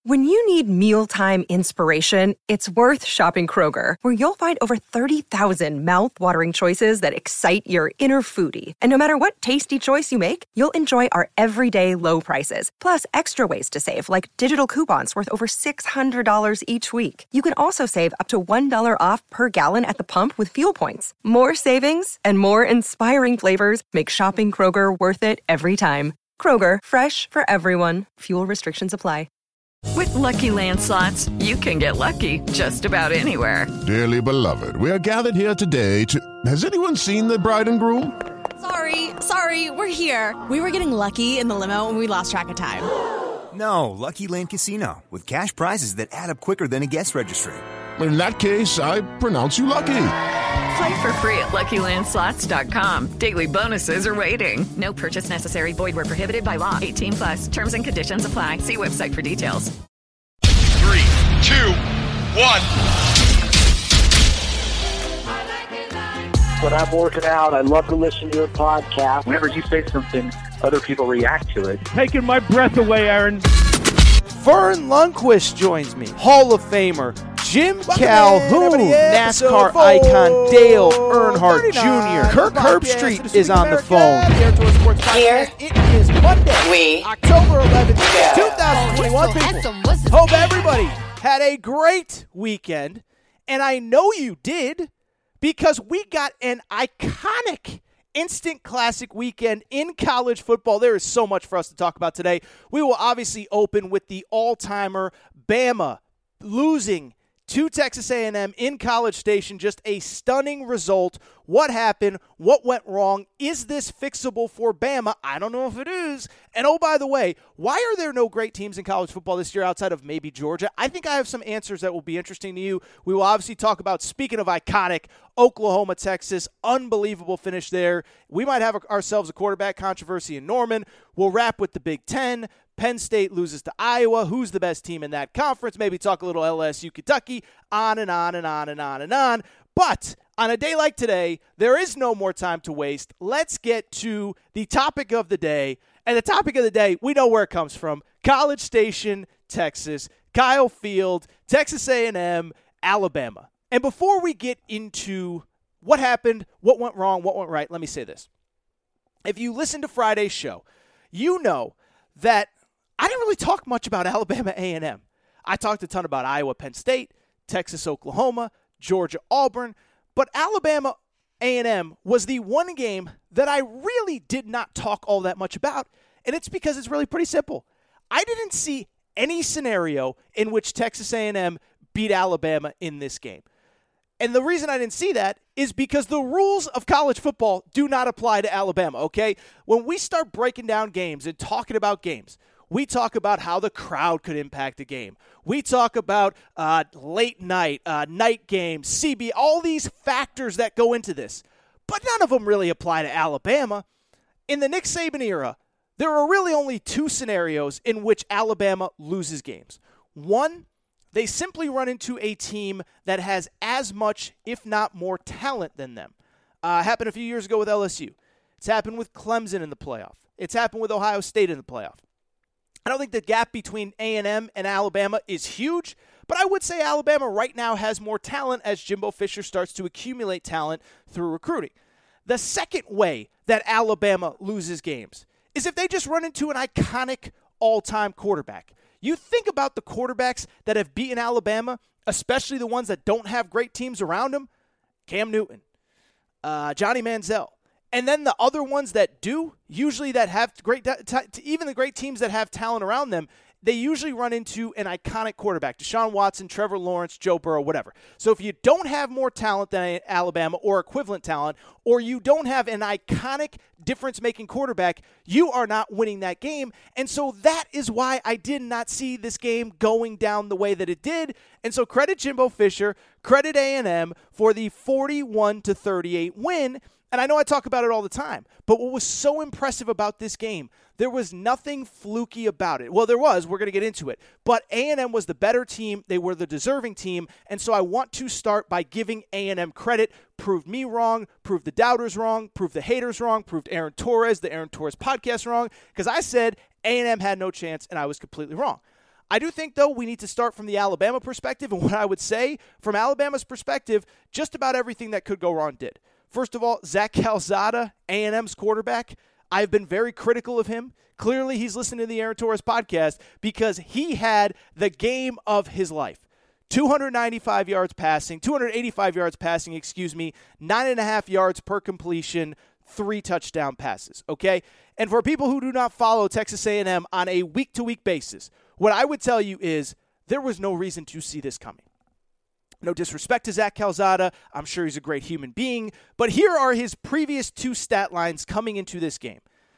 When you need mealtime inspiration, it's worth shopping Kroger, where you'll find over 30,000 mouth-watering choices that excite your inner foodie. And no matter what tasty choice you make, you'll enjoy our everyday low prices, plus extra ways to save, like digital coupons worth over $600 each week. You can also save up to $1 off per gallon at the pump with fuel points. More savings and more inspiring flavors make shopping Kroger worth it every time. Kroger, fresh for everyone. Fuel restrictions apply. With Lucky Land Slots, you can get lucky just about anywhere. Dearly beloved, we are gathered here today to... Has anyone seen the bride and groom? Sorry, we're here. We were getting lucky in the limo and we lost track of time. No, Lucky Land Casino, with cash prizes that add up quicker than a guest registry. In that case, I pronounce you lucky. Play for free at LuckyLandSlots.com. Daily bonuses are waiting. No purchase necessary. Void where prohibited by law. 18+. Terms and conditions apply. See website for details. 3, 2, 1. When I'm working out, I love to listen to your podcast. Whenever you say something, other people react to it. Taking my breath away, Aaron. Vern Lundquist joins me. Hall of Famer Jim Calhoun, NASCAR icon Dale Earnhardt Jr. Kirk Herbstreit is on the phone. Here it is Monday, we October 11th, 2021. People, hope everybody had a great weekend, and I know you did because we got an iconic instant classic weekend in college football. There is so much for us to talk about today. We will obviously open with the all-timer Bama losing to Texas A&M in College Station. Just a stunning result. What happened? What went wrong? Is this fixable for Bama? I don't know if it is. And oh, by the way, why are there no great teams in college football this year outside of maybe Georgia? I think I have some answers that will be interesting to you. We will obviously talk about, speaking of iconic, Oklahoma, Texas. Unbelievable finish there. We might have ourselves a quarterback controversy in Norman. We'll wrap with the Big Ten. Penn State loses to Iowa. Who's the best team in that conference? Maybe talk a little LSU, Kentucky, on and on and on and on and on. But on a day like today, there is no more time to waste. Let's get to the topic of the day. And the topic of the day, we know where it comes from. College Station, Texas, Kyle Field, Texas A&M, Alabama. And before we get into what happened, what went wrong, what went right, let me say this. If you listen to Friday's show, you know that I didn't really talk much about Alabama A&M. I talked a ton about Iowa, Penn State, Texas, Oklahoma, Georgia, Auburn. But Alabama A&M was the one game that I really did not talk all that much about. And it's because it's really pretty simple. I didn't see any scenario in which Texas A&M beat Alabama in this game. And the reason I didn't see that is because the rules of college football do not apply to Alabama, okay? When we start breaking down games and talking about games, we talk about how the crowd could impact a game. We talk about late night, night games, CB, all these factors that go into this. But none of them really apply to Alabama. In the Nick Saban era, there are really only two scenarios in which Alabama loses games. One, they simply run into a team that has as much, if not more, talent than them. Happened a few years ago with LSU. It's happened with Clemson in the playoff. It's happened with Ohio State in the playoff. I don't think the gap between A&M and Alabama is huge, but I would say Alabama right now has more talent as Jimbo Fisher starts to accumulate talent through recruiting. The second way that Alabama loses games is if they just run into an iconic all-time quarterback. You think about the quarterbacks that have beaten Alabama, especially the ones that don't have great teams around them. Cam Newton, Johnny Manziel. And then the other ones that do, usually that have great, even the great teams that have talent around them, they usually run into an iconic quarterback. Deshaun Watson, Trevor Lawrence, Joe Burrow, whatever. So if you don't have more talent than Alabama or equivalent talent, or you don't have an iconic difference-making quarterback, you are not winning that game. And so that is why I did not see this game going down the way that it did. And so credit Jimbo Fisher, credit A&M for the 41-38 win. And I know I talk about it all the time, but what was so impressive about this game, there was nothing fluky about it. Well, there was. We're going to get into it. But A&M was the better team. They were the deserving team. And so I want to start by giving A&M credit. Proved me wrong, proved the doubters wrong, proved the haters wrong, proved Aaron Torres, the Aaron Torres podcast wrong, because I said A&M had no chance, and I was completely wrong. I do think, though, we need to start from the Alabama perspective, and what I would say from Alabama's perspective, just about everything that could go wrong did. First of all, Zach Calzada, A&M's quarterback, I've been very critical of him. Clearly, he's listening to the Aaron Torres podcast because he had the game of his life. 285 yards passing, 9.5 yards per completion, 3 touchdown passes, okay? And for people who do not follow Texas A&M on a week-to-week basis, what I would tell you is there was no reason to see this coming. No disrespect to Zach Calzada. I'm sure he's a great human being. But here are his previous 2 stat lines coming into this game.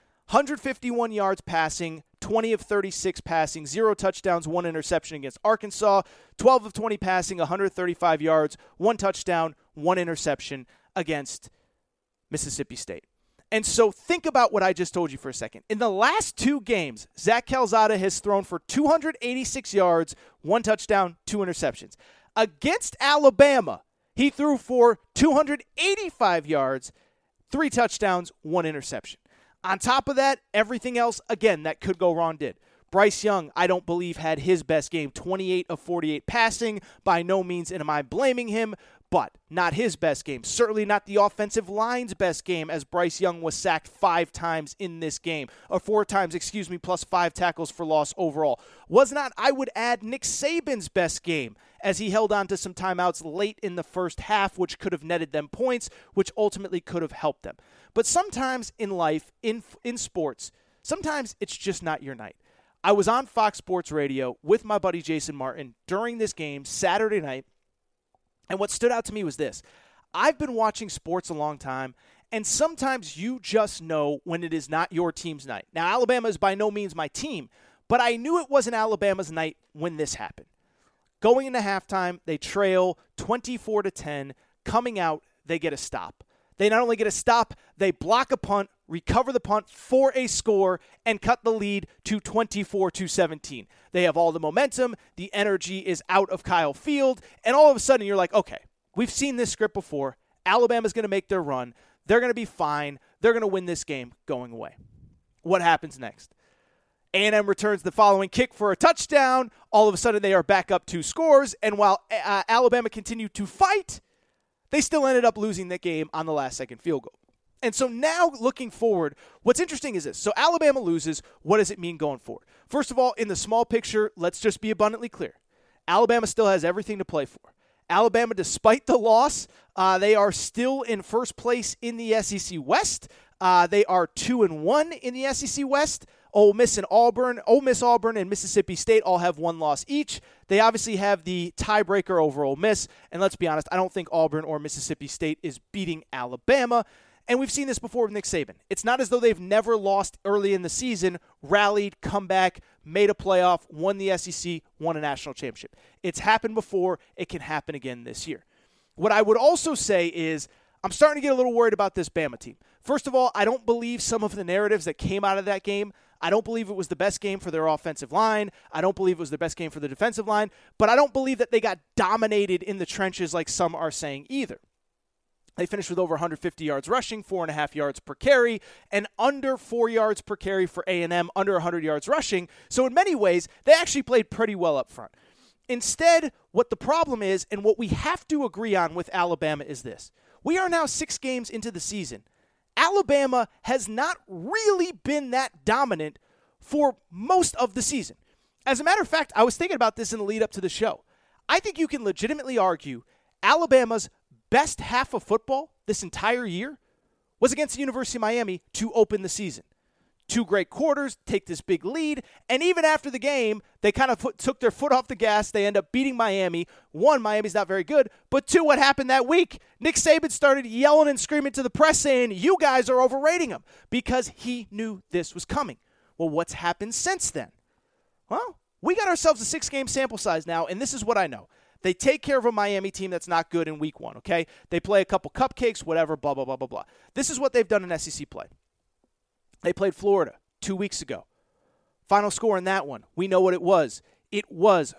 151 yards passing, 20 of 36 passing, 0 touchdowns, 1 interception against Arkansas, 12 of 20 passing, 135 yards, 1 touchdown, 1 interception against Mississippi State. And so think about what I just told you for a second. In the last 2 games, Zach Calzada has thrown for 286 yards, 1 touchdown, 2 interceptions. Against Alabama, he threw for 285 yards, 3 touchdowns, 1 interception. On top of that, everything else, again, that could go wrong did. Bryce Young, I don't believe, had his best game, 28 of 48 passing. By no means am I blaming him, but not his best game. Certainly not the offensive line's best game, as Bryce Young was sacked 5 times in this game, or 4 times, plus 5 tackles for loss overall. Was not, I would add, Nick Saban's best game, as he held on to some timeouts late in the first half, which could have netted them points, which ultimately could have helped them. But sometimes in life, in sports, sometimes it's just not your night. I was on Fox Sports Radio with my buddy Jason Martin during this game Saturday night, and what stood out to me was this. I've been watching sports a long time, and sometimes you just know when it is not your team's night. Now, Alabama is by no means my team, but I knew it wasn't Alabama's night when this happened. Going into halftime, they trail 24-10. Coming out, they get a stop. They not only get a stop, they block a punt, recover the punt for a score, and cut the lead to 24-17. They have all the momentum. The energy is out of Kyle Field. And all of a sudden, you're like, okay, we've seen this script before. Alabama's going to make their run. They're going to be fine. They're going to win this game going away. What happens next? A&M returns the following kick for a touchdown. All of a sudden, they are back up 2 scores. And while Alabama continued to fight, they still ended up losing the game on the last-second field goal. And so now, looking forward, what's interesting is this. So Alabama loses. What does it mean going forward? First of all, in the small picture, let's just be abundantly clear. Alabama still has everything to play for. Alabama, despite the loss, they are still in first place in the SEC West. They are 2-1 in the SEC West. Ole Miss, Auburn, and Mississippi State all have 1 loss each. They obviously have the tiebreaker over Ole Miss. And let's be honest, I don't think Auburn or Mississippi State is beating Alabama. And we've seen this before with Nick Saban. It's not as though they've never lost early in the season, rallied, come back, made a playoff, won the SEC, won a national championship. It's happened before. It can happen again this year. What I would also say is I'm starting to get a little worried about this Bama team. First of all, I don't believe some of the narratives that came out of that game. I don't believe it was the best game for their offensive line. I don't believe it was the best game for the defensive line. But I don't believe that they got dominated in the trenches like some are saying either. They finished with over 150 yards rushing, 4.5 yards per carry, and under 4 yards per carry for A&M, under 100 yards rushing. So in many ways, they actually played pretty well up front. Instead, what the problem is, and what we have to agree on with Alabama is this. We are now 6 games into the season. Alabama has not really been that dominant for most of the season. As a matter of fact, I was thinking about this in the lead up to the show. I think you can legitimately argue Alabama's best half of football this entire year was against the University of Miami to open the season. 2 great quarters, take this big lead, and even after the game, they kind of took their foot off the gas. They end up beating Miami. 1, Miami's not very good, but 2, what happened that week? Nick Saban started yelling and screaming to the press saying, you guys are overrating him, because he knew this was coming. Well, what's happened since then? Well, we got ourselves a 6-game sample size now, and this is what I know. They take care of a Miami team that's not good in week 1, okay? They play a couple cupcakes, whatever, blah, blah, blah, blah, blah. This is what they've done in SEC play. They played Florida 2 weeks ago. Final score in that one, we know what it was. It was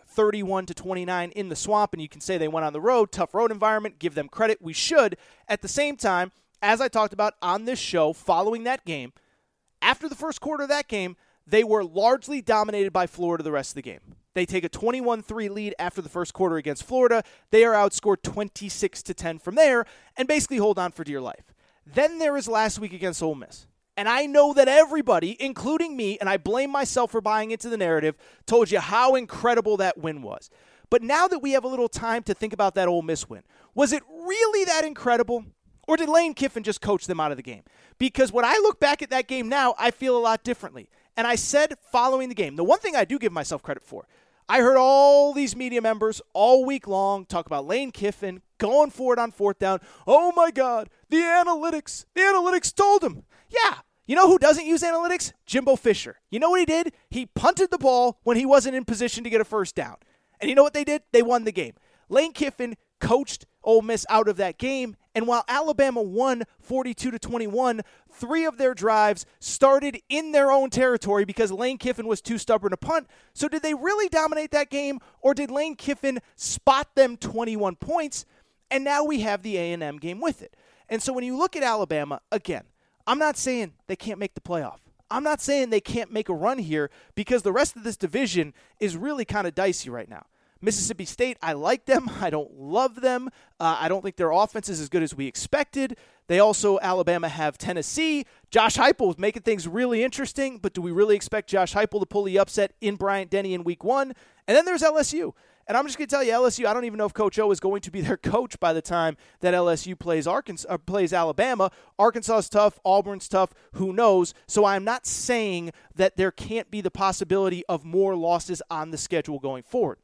31-29 in the Swamp, and you can say they went on the road, tough road environment, give them credit. We should. At the same time, as I talked about on this show following that game, after the first quarter of that game, they were largely dominated by Florida the rest of the game. They take a 21-3 lead after the first quarter against Florida. They are outscored 26-10 from there and basically hold on for dear life. Then there is last week against Ole Miss. And I know that everybody, including me, and I blame myself for buying into the narrative, told you how incredible that win was. But now that we have a little time to think about that Ole Miss win, was it really that incredible? Or did Lane Kiffin just coach them out of the game? Because when I look back at that game now, I feel a lot differently. And I said following the game, the one thing I do give myself credit for, I heard all these media members all week long talk about Lane Kiffin going for it on fourth down. Oh, my God, the analytics told him. Yeah, you know who doesn't use analytics? Jimbo Fisher. You know what he did? He punted the ball when he wasn't in position to get a first down. And you know what they did? They won the game. Lane Kiffin coached Ole Miss out of that game, and while Alabama won 42-21, 3 of their drives started in their own territory because Lane Kiffin was too stubborn to punt. So did they really dominate that game, or did Lane Kiffin spot them 21 points, and now we have the A&M game with it? And so when you look at Alabama, again, I'm not saying they can't make the playoff. I'm not saying they can't make a run here because the rest of this division is really kind of dicey right now. Mississippi State, I like them. I don't love them. I don't think their offense is as good as we expected. They also, Alabama, have Tennessee. Josh Heupel is making things really interesting, but do we really expect Josh Heupel to pull the upset in Bryant-Denny in week 1? And then there's LSU. And I'm just going to tell you, LSU, I don't even know if Coach O is going to be their coach by the time that LSU plays Alabama. Arkansas is tough. Auburn's tough. Who knows? So I'm not saying that there can't be the possibility of more losses on the schedule going forward.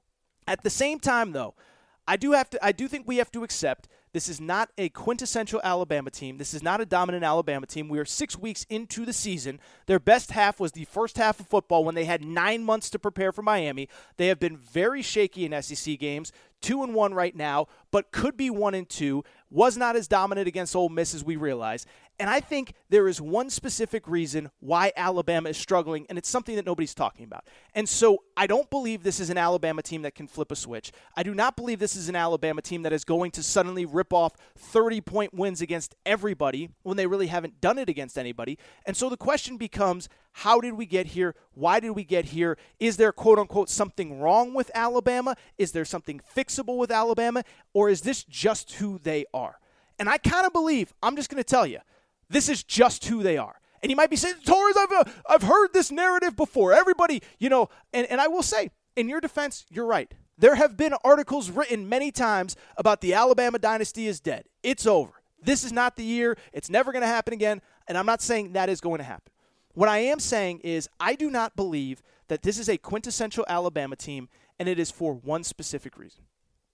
At the same time, though, I do think we have to accept this is not a quintessential Alabama team. This is not a dominant Alabama team. We are 6 weeks into the season. Their best half was the first half of football when they had 9 months to prepare for Miami. They have been very shaky in SEC games, 2-1 right now, but could be 1-2. Was not as dominant against Ole Miss as we realize. And I think there is one specific reason why Alabama is struggling, and it's something that nobody's talking about. And so I don't believe this is an Alabama team that can flip a switch. I do not believe this is an Alabama team that is going to suddenly rip off 30-point wins against everybody when they really haven't done it against anybody. And so the question becomes, how did we get here? Why did we get here? Is there, quote-unquote, something wrong with Alabama? Is there something fixable with Alabama? Or is this just who they are? And I kind of believe, I'm just going to tell you, this is just who they are. And you might be saying, Torres, I've heard this narrative before. Everybody, and I will say, in your defense, you're right. There have been articles written many times about the Alabama dynasty is dead. It's over. This is not the year. It's never going to happen again. And I'm not saying that is going to happen. What I am saying is I do not believe that this is a quintessential Alabama team, and it is for one specific reason.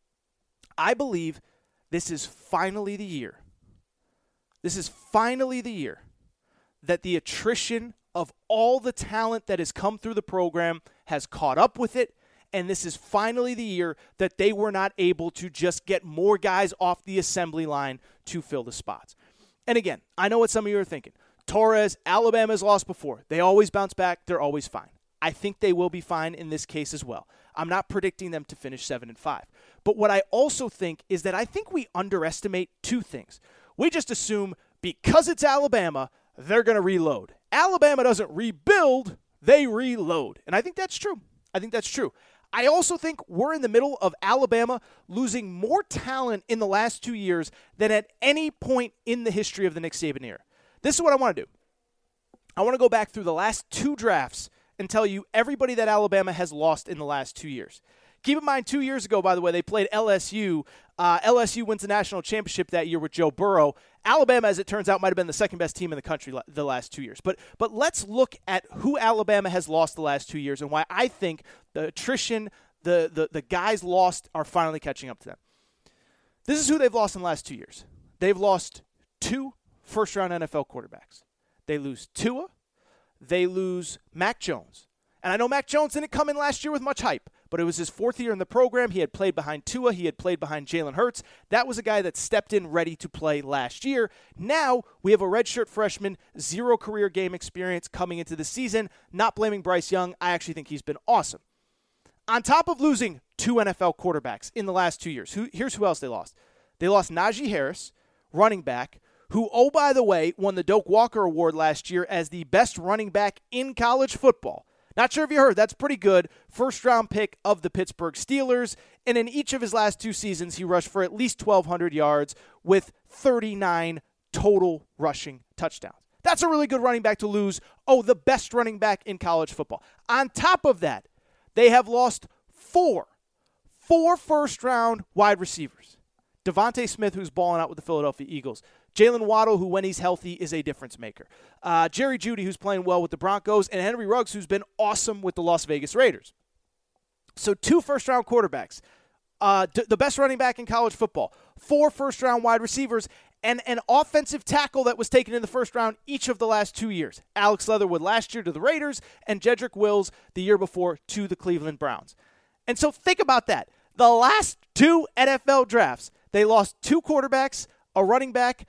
I believe this is finally the year. This is finally the year that the attrition of all the talent that has come through the program has caught up with it, and this is finally the year that they were not able to just get more guys off the assembly line to fill the spots. And again, I know what some of you are thinking. Torres, Alabama's lost before. They always bounce back. They're always fine. I think they will be fine in this case as well. I'm not predicting them to finish 7-5. But what I also think is that I think we underestimate two things. We just assume because it's Alabama, they're going to reload. Alabama doesn't rebuild, they reload. And I think that's true. I also think we're in the middle of Alabama losing more talent in the last 2 years than at any point in the history of the Nick Saban era. This is what I want to do. I want to go back through the last 2 drafts and tell you everybody that Alabama has lost in the last 2 years. Keep in mind, 2 years ago, by the way, they played LSU. LSU wins the national championship that year with Joe Burrow. Alabama, as it turns out, might have been the second-best team in the country the last 2 years. But let's look at who Alabama has lost the last 2 years and why I think the attrition, the guys lost are finally catching up to them. This is who they've lost in the last 2 years. They've lost 2 first-round NFL quarterbacks. They lose Tua. They lose Mac Jones. And I know Mac Jones didn't come in last year with much hype, but it was his 4th year in the program. He had played behind Tua. He had played behind Jalen Hurts. That was a guy that stepped in ready to play last year. Now we have a redshirt freshman, 0 career game experience coming into the season. Not blaming Bryce Young. I actually think he's been awesome. On top of losing 2 NFL quarterbacks in the last 2 years, here's who else they lost. They lost Najee Harris, running back, who, oh, by the way, won the Doak Walker Award last year as the best running back in college football. Not sure if you heard, that's pretty good. First-round pick of the Pittsburgh Steelers, and in each of his last 2 seasons, he rushed for at least 1,200 yards with 39 total rushing touchdowns. That's a really good running back to lose. Oh, the best running back in college football. On top of that, they have lost four first-round wide receivers. Devontae Smith, who's balling out with the Philadelphia Eagles. Jalen Waddle, who when he's healthy is a difference maker. Jerry Jeudy, who's playing well with the Broncos. And Henry Ruggs, who's been awesome with the Las Vegas Raiders. So 2 first-round quarterbacks. The best running back in college football. 4 first-round wide receivers. And an offensive tackle that was taken in the first round each of the last 2 years. Alex Leatherwood last year to the Raiders, and Jedrick Wills the year before to the Cleveland Browns. And so think about that. The last 2 NFL drafts, they lost 2 quarterbacks, a running back,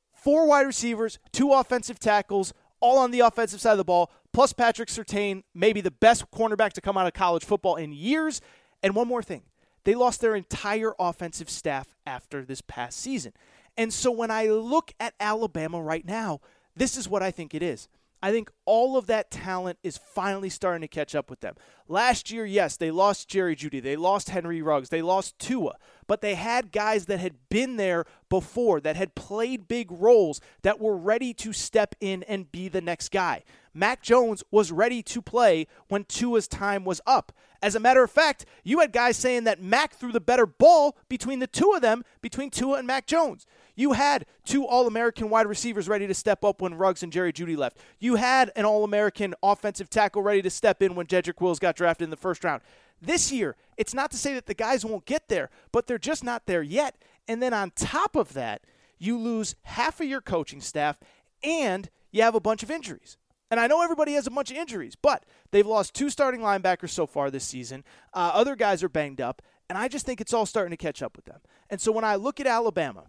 4 wide receivers, 2 offensive tackles, all on the offensive side of the ball, plus Patrick Surtain, maybe the best cornerback to come out of college football in years. And one more thing. They lost their entire offensive staff after this past season. And so when I look at Alabama right now, this is what I think it is. I think all of that talent is finally starting to catch up with them. Last year, yes, they lost Jerry Jeudy. They lost Henry Ruggs. They lost Tua. But they had guys that had been there before, that had played big roles, that were ready to step in and be the next guy. Mac Jones was ready to play when Tua's time was up. As a matter of fact, you had guys saying that Mac threw the better ball between the two of them, between Tua and Mac Jones. You had 2 All-American wide receivers ready to step up when Ruggs and Jerry Jeudy left. You had an All-American offensive tackle ready to step in when Jedrick Wills got drafted in the first round. This year, it's not to say that the guys won't get there, but they're just not there yet. And then on top of that, you lose half of your coaching staff and you have a bunch of injuries. And I know everybody has a bunch of injuries, but they've lost 2 starting linebackers so far this season. Other guys are banged up, and I just think it's all starting to catch up with them. And so when I look at Alabama,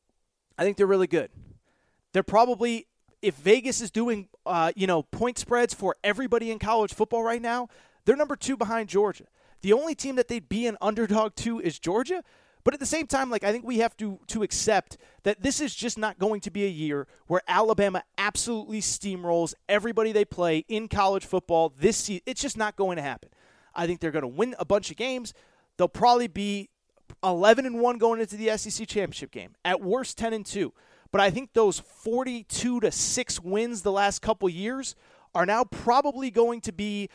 I think they're really good. They're probably, if Vegas is doing, point spreads for everybody in college football right now, they're number 2 behind Georgia. The only team that they'd be an underdog to is Georgia. But at the same time, I think we have to accept that this is just not going to be a year where Alabama absolutely steamrolls everybody they play in college football this season. It's just not going to happen. I think they're going to win a bunch of games. They'll probably be 11-1 going into the SEC championship game. At worst, 10-2. But I think those 42-6 wins the last couple years are now probably going to be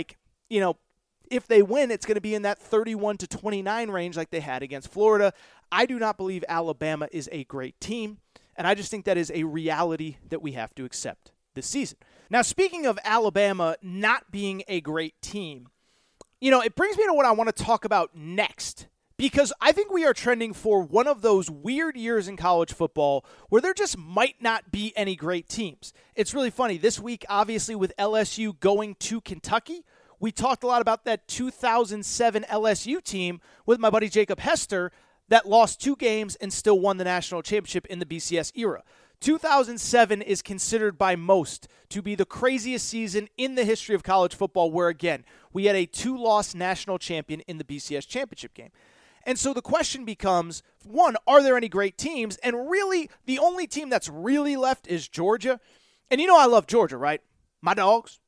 if they win, it's going to be in that 31-29 range like they had against Florida. I do not believe Alabama is a great team, and I just think that is a reality that we have to accept this season. Now, speaking of Alabama not being a great team, it brings me to what I want to talk about next, because I think we are trending for one of those weird years in college football where there just might not be any great teams. It's really funny. This week, obviously, with LSU going to Kentucky, we talked a lot about that 2007 LSU team with my buddy Jacob Hester that lost 2 games and still won the national championship in the BCS era. 2007 is considered by most to be the craziest season in the history of college football where, again, we had a 2-loss national champion in the BCS championship game. And so the question becomes, 1, are there any great teams? And really, the only team that's really left is Georgia. And I love Georgia, right? My dogs.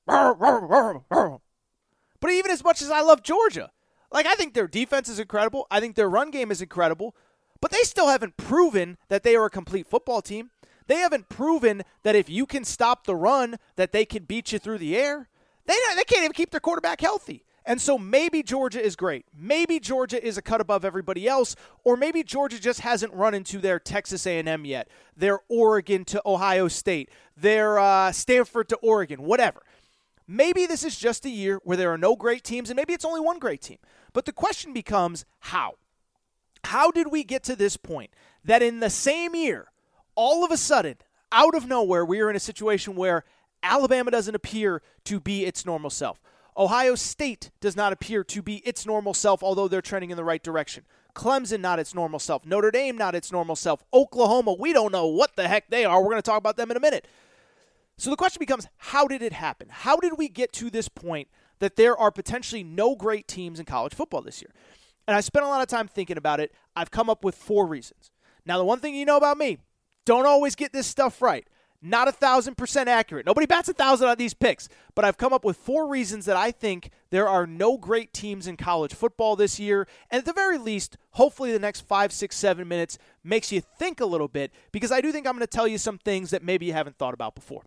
But even as much as I love Georgia, I think their defense is incredible. I think their run game is incredible. But they still haven't proven that they are a complete football team. They haven't proven that if you can stop the run, that they can beat you through the air. They can't even keep their quarterback healthy. And so maybe Georgia is great. Maybe Georgia is a cut above everybody else, or maybe Georgia just hasn't run into their Texas A&M yet, their Oregon to Ohio State, their Stanford to Oregon, whatever. Maybe this is just a year where there are no great teams, and maybe it's only one great team. But the question becomes, how? How did we get to this point that in the same year, all of a sudden, out of nowhere, we are in a situation where Alabama doesn't appear to be its normal self. Ohio State does not appear to be its normal self, although they're trending in the right direction. Clemson, not its normal self. Notre Dame, not its normal self. Oklahoma, we don't know what the heck they are. We're going to talk about them in a minute. So the question becomes, how did it happen? How did we get to this point that there are potentially no great teams in college football this year? And I spent a lot of time thinking about it. I've come up with 4 reasons. Now, the one thing you know about me, don't always get this stuff right. Not 1,000% accurate. Nobody bats 1,000 on these picks. But I've come up with 4 reasons that I think there are no great teams in college football this year. And at the very least, hopefully the next 5, 6, 7 minutes makes you think a little bit, because I do think I'm going to tell you some things that maybe you haven't thought about before.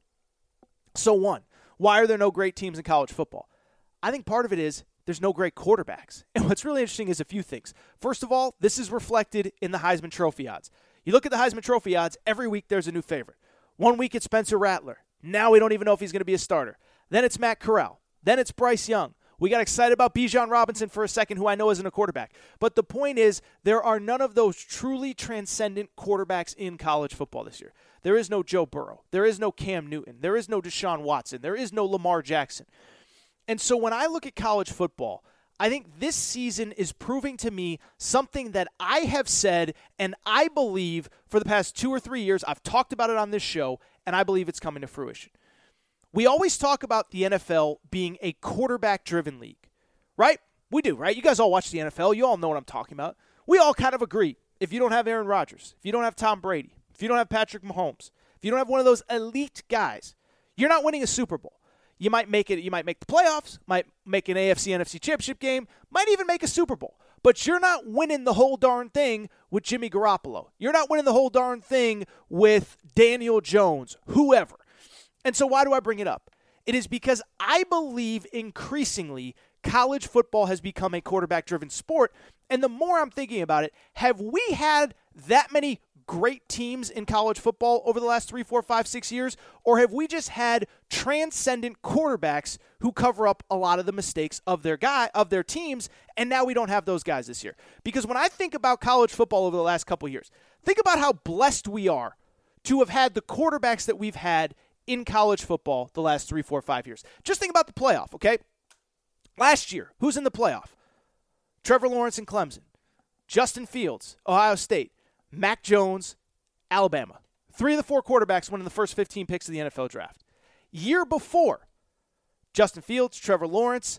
So 1, why are there no great teams in college football? I think part of it is there's no great quarterbacks. And what's really interesting is a few things. First of all, this is reflected in the Heisman Trophy odds. You look at the Heisman Trophy odds, every week there's a new favorite. 1 week it's Spencer Rattler. Now we don't even know if he's going to be a starter. Then it's Matt Corral. Then it's Bryce Young. We got excited about Bijan Robinson for a second, who I know isn't a quarterback. But the point is, there are none of those truly transcendent quarterbacks in college football this year. There is no Joe Burrow. There is no Cam Newton. There is no Deshaun Watson. There is no Lamar Jackson. And so when I look at college football, I think this season is proving to me something that I have said and I believe for the past 2 or 3 years. I've talked about it on this show, and I believe it's coming to fruition. We always talk about the NFL being a quarterback-driven league, right? We do, right? You guys all watch the NFL. You all know what I'm talking about. We all kind of agree. If you don't have Aaron Rodgers, if you don't have Tom Brady, if you don't have Patrick Mahomes, if you don't have one of those elite guys, you're not winning a Super Bowl. You might make it. You might make the playoffs, might make an AFC, NFC championship game, might even make a Super Bowl. But you're not winning the whole darn thing with Jimmy Garoppolo. You're not winning the whole darn thing with Daniel Jones, whoever. And so why do I bring it up? It is because I believe increasingly college football has become a quarterback-driven sport. And the more I'm thinking about it, have we had that many great teams in college football over the last 3, 4, 5, 6 years? Or have we just had transcendent quarterbacks who cover up a lot of the mistakes of their teams, and now we don't have those guys this year? Because when I think about college football over the last couple of years, think about how blessed we are to have had the quarterbacks that we've had in college football the last 3, 4, 5 years. Just think about the playoff, okay? Last year, who's in the playoff? Trevor Lawrence and Clemson. Justin Fields, Ohio State. Mac Jones, Alabama. 3 of the 4 quarterbacks went in the first 15 picks of the NFL draft. Year before, Justin Fields, Trevor Lawrence,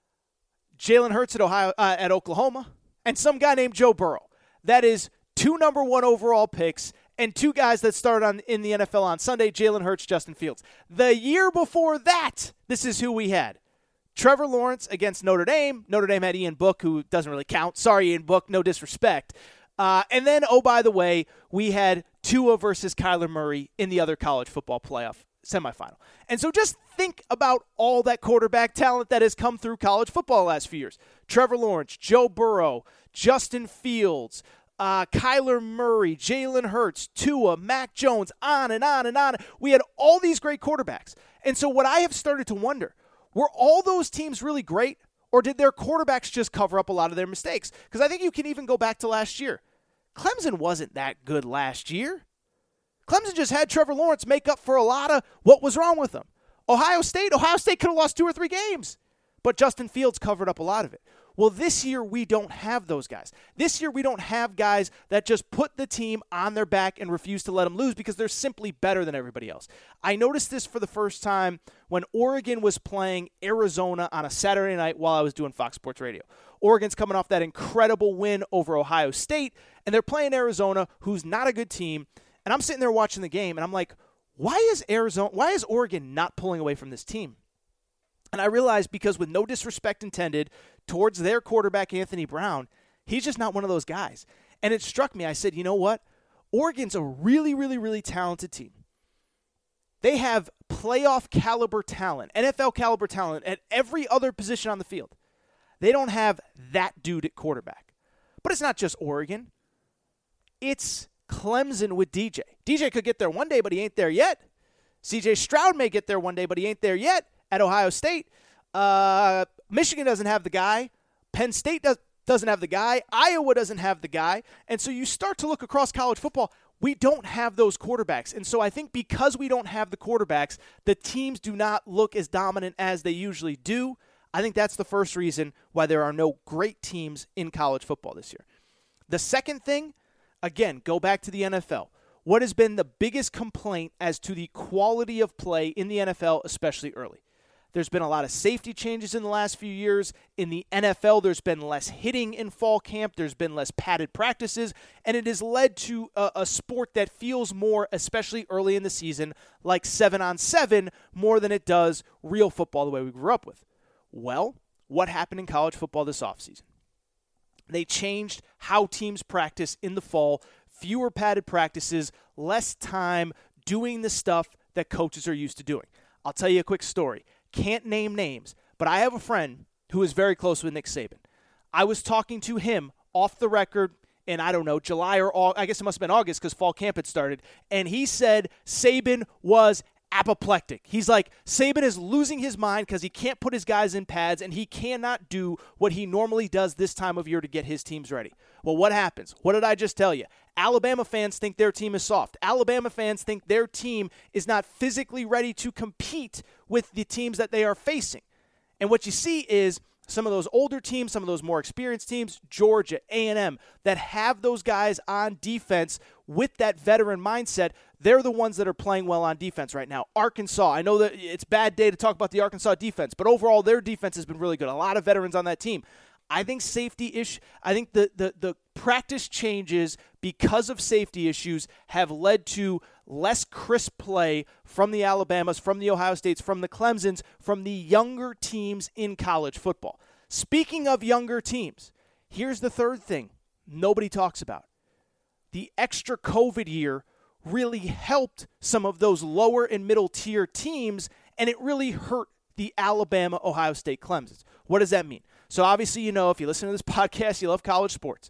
Jalen Hurts at Oklahoma, and some guy named Joe Burrow. That is 2 number 1 overall picks and 2 guys that started in the NFL on Sunday, Jalen Hurts, Justin Fields. The year before that, this is who we had. Trevor Lawrence against Notre Dame. Notre Dame had Ian Book, who doesn't really count. Sorry, Ian Book, no disrespect. And then, oh, by the way, we had Tua versus Kyler Murray in the other college football playoff semifinal. And so just think about all that quarterback talent that has come through college football the last few years. Trevor Lawrence, Joe Burrow, Justin Fields, Kyler Murray, Jalen Hurts, Tua, Mac Jones, on and on and on. We had all these great quarterbacks. And so what I have started to wonder, were all those teams really great? Or did their quarterbacks just cover up a lot of their mistakes? Because I think you can even go back to last year. Clemson wasn't that good last year. Clemson just had Trevor Lawrence make up for a lot of what was wrong with them. Ohio State could have lost 2 or 3 games. But Justin Fields covered up a lot of it. Well, this year we don't have those guys. This year we don't have guys that just put the team on their back and refuse to let them lose because they're simply better than everybody else. I noticed this for the first time when Oregon was playing Arizona on a Saturday night while I was doing Fox Sports Radio. Oregon's coming off that incredible win over Ohio State, and they're playing Arizona, who's not a good team. And I'm sitting there watching the game, and I'm like, why is Oregon not pulling away from this team? And I realized because with no disrespect intended towards their quarterback, Anthony Brown, he's just not one of those guys. And it struck me. I said, you know what? Oregon's a really, really, really talented team. They have playoff caliber talent, NFL caliber talent at every other position on the field. They don't have that dude at quarterback. But it's not just Oregon. It's Clemson with DJ. DJ could get there one day, but he ain't there yet. CJ Stroud may get there one day, but he ain't there yet. At Ohio State, Michigan doesn't have the guy. Penn State doesn't have the guy. Iowa doesn't have the guy. And so you start to look across college football, we don't have those quarterbacks. And so I think because we don't have the quarterbacks, the teams do not look as dominant as they usually do. I think that's the first reason why there are no great teams in college football this year. The second thing, again, go back to the NFL. What has been the biggest complaint as to the quality of play in the NFL, especially early? There's been a lot of safety changes in the last few years. In the NFL, there's been less hitting in fall camp. There's been less padded practices. And it has led to a sport that feels more, especially early in the season, like 7-on-7 more than it does real football the way we grew up with. Well, what happened in college football this offseason? They changed how teams practice in the fall. Fewer padded practices, less time doing the stuff that coaches are used to doing. I'll tell you a quick story. Can't name names, but I have a friend who is very close with Nick Saban. I was talking to him off the record in, I don't know, July or August. I guess it must have been August because fall camp had started. And he said Saban was apoplectic. He's like, Saban is losing his mind because he can't put his guys in pads and he cannot do what he normally does this time of year to get his teams ready. Well, what happens? What did I just tell you? Alabama fans think their team is soft. Alabama fans think their team is not physically ready to compete with the teams that they are facing. And what you see is some of those older teams, some of those more experienced teams, Georgia, A&M, that have those guys on defense with that veteran mindset, they're the ones that are playing well on defense right now. Arkansas, I know that it's a bad day to talk about the Arkansas defense, but overall their defense has been really good. A lot of veterans on that team. I think the practice changes because of safety issues have led to less crisp play from the Alabamas, from the Ohio States, from the Clemsons, from the younger teams in college football. Speaking of younger teams, here's the third thing nobody talks about. The extra COVID year really helped some of those lower and middle tier teams, and it really hurt the Alabama, Ohio State Clemsons. What does that mean? So obviously, you know, if you listen to this podcast, you love college sports.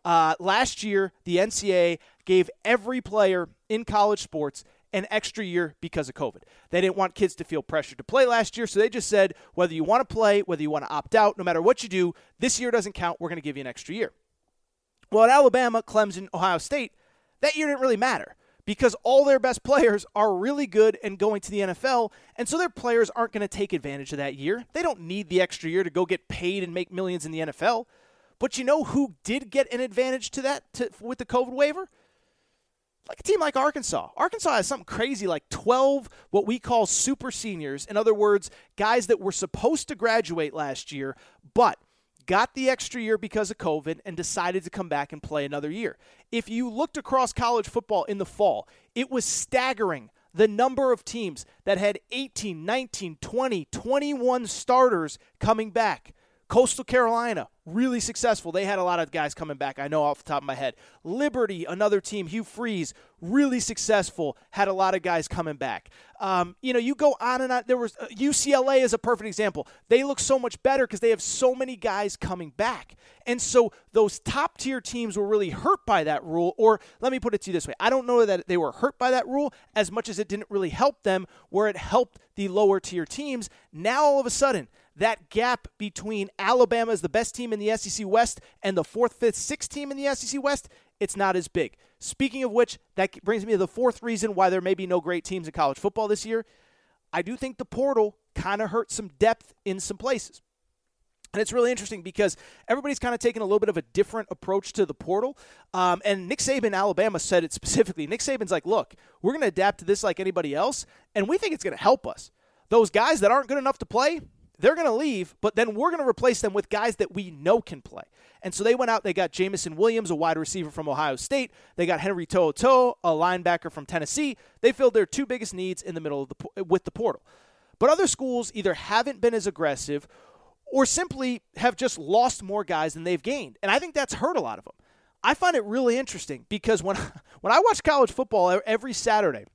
Last year, the NCAA gave every player in college sports an extra year because of COVID. They didn't want kids to feel pressured to play last year, so they just said, whether you want to play, whether you want to opt out, no matter what you do, this year doesn't count. We're going to give you an extra year. Well, at Alabama, Clemson, Ohio State, that year didn't really matter because all their best players are really good and going to the NFL, and so their players aren't going to take advantage of that year. They don't need the extra year to go get paid and make millions in the NFL. But you know who did get an advantage to that with the COVID waiver? Like a team like Arkansas. Arkansas has something crazy like 12 what we call super seniors. In other words, guys that were supposed to graduate last year, but got the extra year because of COVID and decided to come back and play another year. If you looked across college football in the fall, it was staggering the number of teams that had 18, 19, 20, 21 starters coming back. Coastal Carolina, really successful. They had a lot of guys coming back, I know off the top of my head. Liberty, another team, Hugh Freeze, really successful, had a lot of guys coming back. You go on and on. There was UCLA is a perfect example. They look so much better because they have so many guys coming back. And so those top-tier teams were really hurt by that rule, or let me put it to you this way. I don't know that they were hurt by that rule as much as it didn't really help them where it helped the lower-tier teams. Now, all of a sudden, that gap between Alabama as the best team in the SEC West and the 4th, 5th, 6th team in the SEC West, it's not as big. Speaking of which, that brings me to the fourth reason why there may be no great teams in college football this year. I do think the portal kind of hurt some depth in some places. And it's really interesting because everybody's kind of taken a little bit of a different approach to the portal. And Nick Saban, Alabama, said it specifically. Nick Saban's like, look, we're going to adapt to this like anybody else, and we think it's going to help us. Those guys that aren't good enough to play, they're going to leave, but then we're going to replace them with guys that we know can play. And so they went out, they got Jamison Williams, a wide receiver from Ohio State. They got Henry To'oTo'o, a linebacker from Tennessee. They filled their two biggest needs in the middle of with the portal. But other schools either haven't been as aggressive or simply have just lost more guys than they've gained. And I think that's hurt a lot of them. I find it really interesting because when I watch college football every Saturday,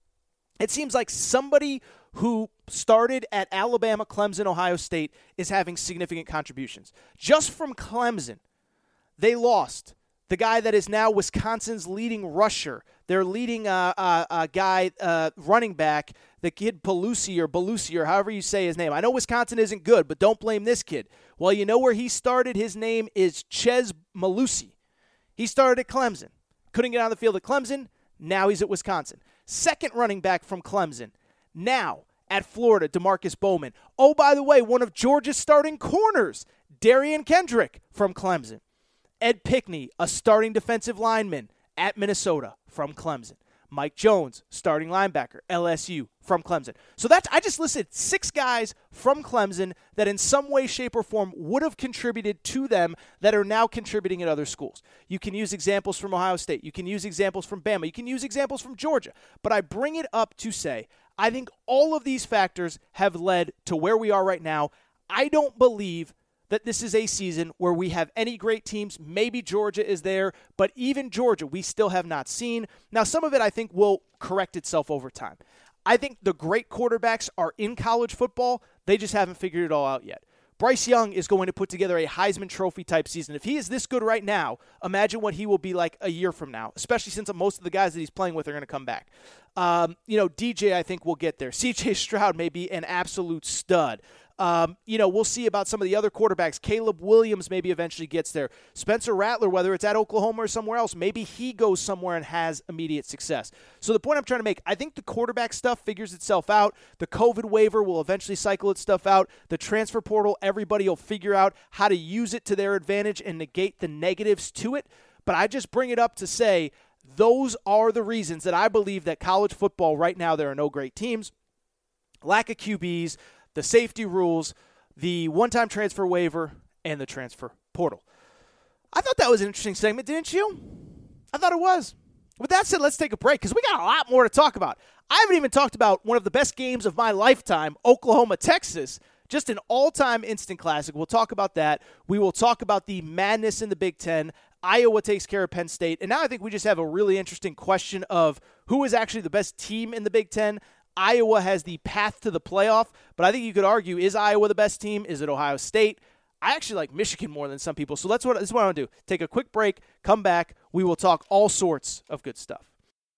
it seems like somebody who started at Alabama, Clemson, Ohio State is having significant contributions. Just from Clemson, they lost the guy that is now Wisconsin's leading rusher. Their leading guy, running back, the kid Belusi, or however you say his name. I know Wisconsin isn't good, but don't blame this kid. Well, you know where he started? His name is Chez Mellusi. He started at Clemson. Couldn't get on the field at Clemson. Now he's at Wisconsin. Second running back from Clemson. Now at Florida, DeMarcus Bowman. Oh, by the way, one of Georgia's starting corners, Darian Kendrick from Clemson. Ed Pickney, a starting defensive lineman at Minnesota from Clemson. Mike Jones, starting linebacker, LSU, from Clemson. So I just listed 6 guys from Clemson that in some way, shape, or form would have contributed to them that are now contributing at other schools. You can use examples from Ohio State. You can use examples from Bama. You can use examples from Georgia. But I bring it up to say I think all of these factors have led to where we are right now. I don't believe that this is a season where we have any great teams. Maybe Georgia is there, but even Georgia we still have not seen. Now, some of it I think will correct itself over time. I think the great quarterbacks are in college football. They just haven't figured it all out yet. Bryce Young is going to put together a Heisman Trophy type season. If he is this good right now, imagine what he will be like a year from now, especially since most of the guys that he's playing with are going to come back. DJ I think will get there. CJ Stroud may be an absolute stud. We'll see about some of the other quarterbacks. Caleb Williams maybe eventually gets there. Spencer Rattler, whether it's at Oklahoma or somewhere else, maybe he goes somewhere and has immediate success. So the point I'm trying to make, I think the quarterback stuff figures itself out. The COVID waiver will eventually cycle its stuff out. The transfer portal, everybody will figure out how to use it to their advantage and negate the negatives to it. But I just bring it up to say those are the reasons that I believe that college football right now there are no great teams. Lack of QBs, the safety rules, the one-time transfer waiver, and the transfer portal. I thought that was an interesting segment, didn't you? I thought it was. With that said, let's take a break because we got a lot more to talk about. I haven't even talked about one of the best games of my lifetime, Oklahoma-Texas, just an all-time instant classic. We'll talk about that. We will talk about the madness in the Big Ten. Iowa takes care of Penn State. And now I think we just have a really interesting question of who is actually the best team in the Big Ten. Iowa has the path to the playoff, but I think you could argue, is Iowa the best team? Is it Ohio State? I actually like Michigan more than some people, so this is what I want to do. Take a quick break, come back. We will talk all sorts of good stuff.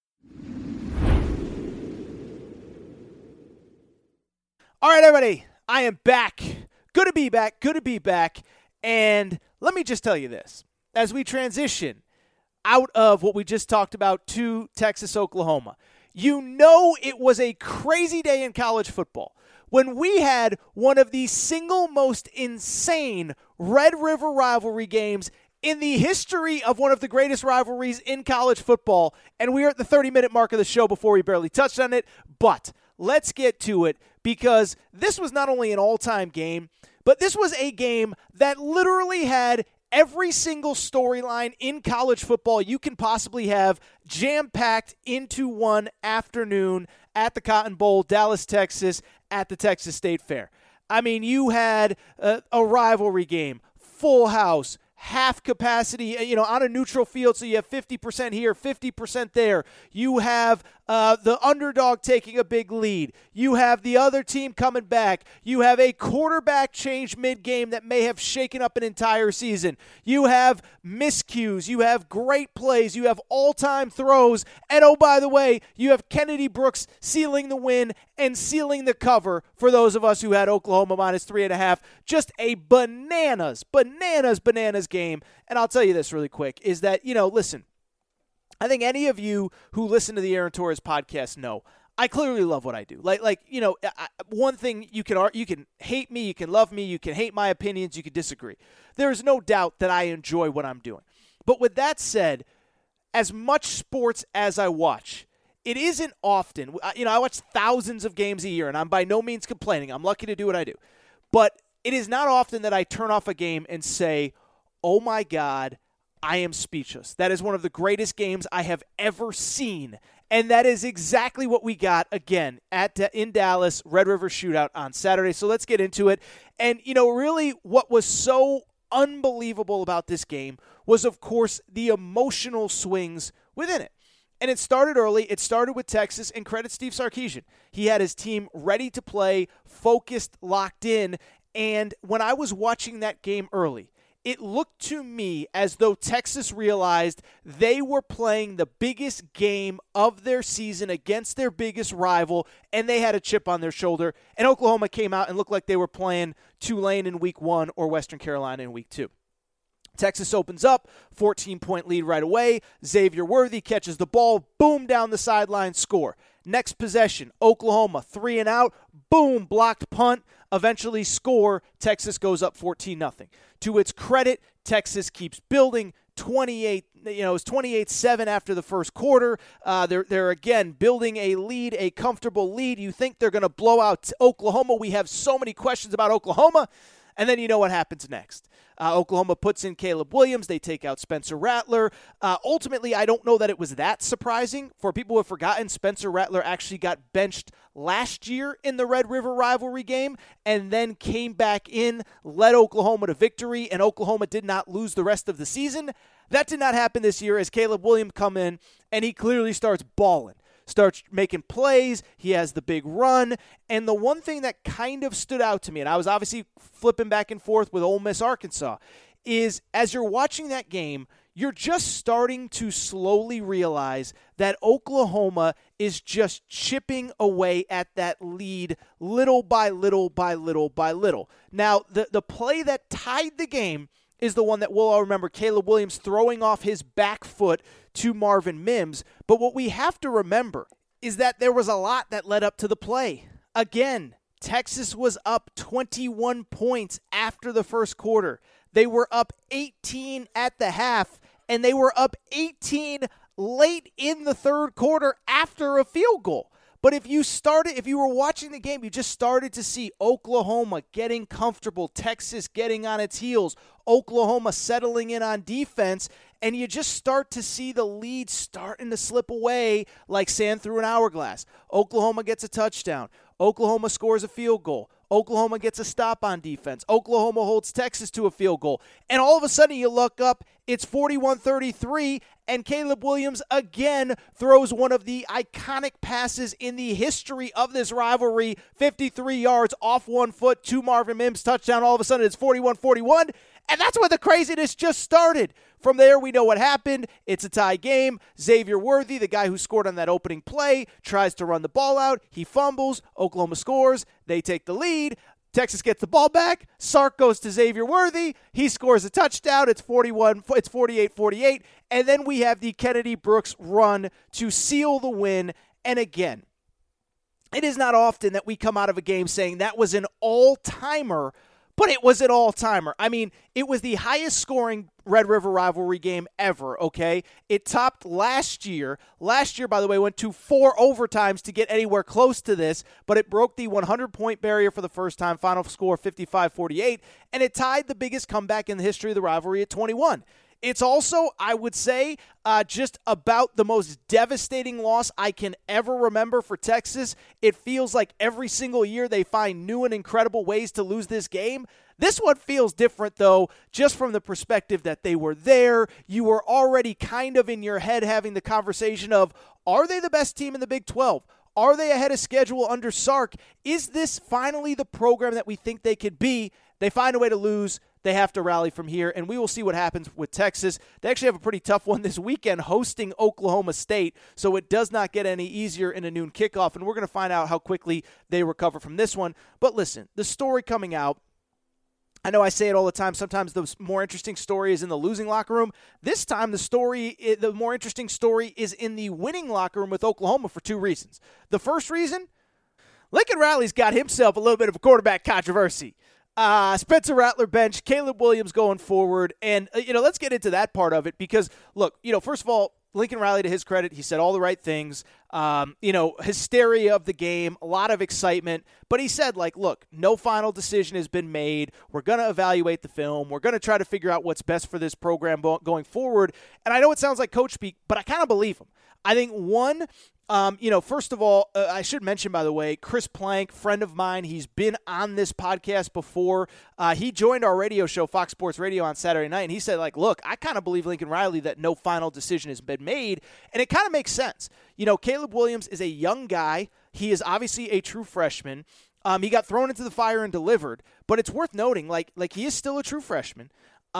All right, everybody, I am back. Good to be back. And let me just tell you this. As we transition out of what we just talked about to Texas, Oklahoma, you know it was a crazy day in college football when we had one of the single most insane Red River rivalry games in the history of one of the greatest rivalries in college football, and we are at the 30-minute mark of the show before we barely touched on it, but let's get to it because this was not only an all-time game, but this was a game that literally had every single storyline in college football you can possibly have jam-packed into one afternoon at the Cotton Bowl, Dallas, Texas, at the Texas State Fair. I mean, you had a rivalry game, full house, half capacity, on a neutral field, so you have 50% here, 50% there. You have the underdog taking a big lead. You have the other team coming back. You have a quarterback change mid-game that may have shaken up an entire season. You have miscues. You have great plays. You have all-time throws. And, oh, by the way, you have Kennedy Brooks sealing the win and sealing the cover for those of us who had Oklahoma minus 3.5. Just a bananas game. And I'll tell you this really quick, is that, listen, I think any of you who listen to the Aaron Torres podcast know I clearly love what I do. One thing you can hate me, you can love me, you can hate my opinions, you can disagree. There is no doubt that I enjoy what I'm doing. But with that said, as much sports as I watch, it isn't often. I watch thousands of games a year, and I'm by no means complaining. I'm lucky to do what I do. But it is not often that I turn off a game and say, oh my God, I am speechless. That is one of the greatest games I have ever seen. And that is exactly what we got, again, in Dallas, Red River Shootout on Saturday. So let's get into it. And, really what was so unbelievable about this game was, of course, the emotional swings within it. And it started early. It started with Texas, and credit Steve Sarkisian. He had his team ready to play, focused, locked in. And when I was watching that game early, it looked to me as though Texas realized they were playing the biggest game of their season against their biggest rival, and they had a chip on their shoulder. And Oklahoma came out and looked like they were playing Tulane in week 1 or Western Carolina in week 2. Texas opens up, 14-point lead right away. Xavier Worthy catches the ball, boom, down the sideline, score. Next possession, Oklahoma, 3 and out, boom, blocked punt, eventually score. Texas goes up 14-0. To its credit, Texas keeps building, 28, it was 28-7 after the first quarter. They're again building a lead, a comfortable lead. You think they're going to blow out Oklahoma. We have so many questions about Oklahoma. And then you know what happens next. Oklahoma puts in Caleb Williams. They take out Spencer Rattler. Ultimately, I don't know that it was that surprising. For people who have forgotten, Spencer Rattler actually got benched last year in the Red River rivalry game and then came back in, led Oklahoma to victory, and Oklahoma did not lose the rest of the season. That did not happen this year as Caleb Williams come in, and he clearly starts balling. Starts making plays, he has the big run, and the one thing that kind of stood out to me, and I was obviously flipping back and forth with Ole Miss Arkansas, is as you're watching that game, you're just starting to slowly realize that Oklahoma is just chipping away at that lead little by little by little by little. Now, the play that tied the game is the one that we'll all remember, Caleb Williams throwing off his back foot to Marvin Mims. But what we have to remember is that there was a lot that led up to the play. Again, Texas was up 21 points after the first quarter. They were up 18 at the half, and they were up 18 late in the third quarter after a field goal. But if you were watching the game, you just started to see Oklahoma getting comfortable, Texas getting on its heels, Oklahoma settling in on defense, and you just start to see the lead starting to slip away like sand through an hourglass. Oklahoma gets a touchdown. Oklahoma scores a field goal. Oklahoma gets a stop on defense. Oklahoma holds Texas to a field goal. And all of a sudden you look up, it's 41-33, and Caleb Williams again throws one of the iconic passes in the history of this rivalry, 53 yards off one foot to Marvin Mims, touchdown. All of a sudden it's 41-41, and that's where the craziness just started. From there, we know what happened. It's a tie game. Xavier Worthy, the guy who scored on that opening play, tries to run the ball out. He fumbles. Oklahoma scores. They take the lead. Texas gets the ball back. Sark goes to Xavier Worthy. He scores a touchdown. It's 48-48. And then we have the Kennedy Brooks run to seal the win. And again, it is not often that we come out of a game saying that was an all-timer, but it was an all-timer. I mean, it was the highest scoring Red River rivalry game ever, okay? It topped last year. Last year, by the way, went to 4 overtimes to get anywhere close to this, but it broke the 100-point barrier for the first time, final score 55-48, and it tied the biggest comeback in the history of the rivalry at 21. It's also, I would say, just about the most devastating loss I can ever remember for Texas. It feels like every single year they find new and incredible ways to lose this game. This one feels different, though, just from the perspective that they were there. You were already kind of in your head having the conversation of, are they the best team in the Big 12? Are they ahead of schedule under Sark? Is this finally the program that we think they could be? They find a way to lose. They have to rally from here, and we will see what happens with Texas. They actually have a pretty tough one this weekend hosting Oklahoma State, so it does not get any easier in a noon kickoff, and we're going to find out how quickly they recover from this one. But listen, the story coming out, I know I say it all the time, sometimes the more interesting story is in the losing locker room. This time the more interesting story is in the winning locker room with Oklahoma for 2 reasons. The first reason, Lincoln Riley's got himself a little bit of a quarterback controversy. Spencer Rattler bench, Caleb Williams going forward, and let's get into that part of it because, look, first of all, Lincoln Riley, to his credit, he said all the right things. Hysteria of the game, a lot of excitement, but he said, look, no final decision has been made. We're going to evaluate the film. We're going to try to figure out what's best for this program going forward. And I know it sounds like coach speak, but I kind of believe him. I think one, first of all, I should mention, by the way, Chris Plank, friend of mine, he's been on this podcast before. He joined our radio show, Fox Sports Radio, on Saturday night, and he said, look, I kind of believe Lincoln Riley that no final decision has been made, and it kind of makes sense. Caleb Williams is a young guy. He is obviously a true freshman. He got thrown into the fire and delivered, but it's worth noting, he is still a true freshman.